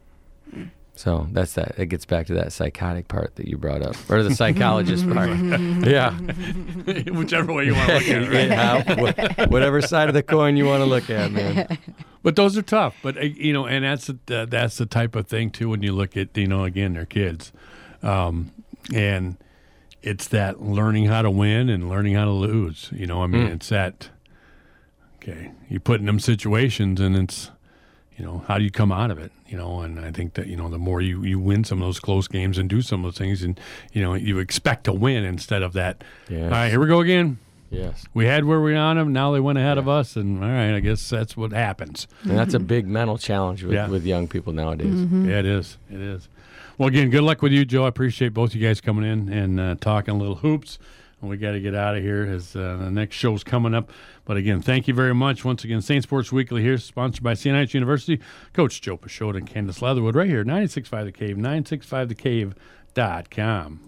So that's that. It gets back to that psychotic part that you brought up, or the psychologist part. Yeah. Whichever way you want to look at it, right? Yeah, whatever side of the coin you want to look at, man. But those are tough. But uh, you know, and that's the, uh, that's the type of thing too. When you look at, you know, again, they're kids, um, and it's that learning how to win and learning how to lose. You know, I mean, mm. it's that. Okay, you put in them situations, and it's. You know, how do you come out of it? You know, and I think that, you know, the more you, you win some of those close games and do some of those things, and, you know, you expect to win instead of that. Yes. All right, here we go again. Yes. We had where we on them. Now they went ahead yeah. of us. And, all right, I guess that's what happens. And that's a big mental challenge with, yeah. with young people nowadays. Mm-hmm. Yeah, it is. It is. Well, again, good luck with you, Joe. I appreciate both you guys coming in and uh, talking a little hoops. And we got to get out of here as uh, the next show's coming up. But again, thank you very much. Once again, Saint Sports Weekly here, sponsored by Siena Heights University. Coach Joe Pashota and Candace Leatherwood right here, ninety-six point five The Cave, nine six five the cave dot com.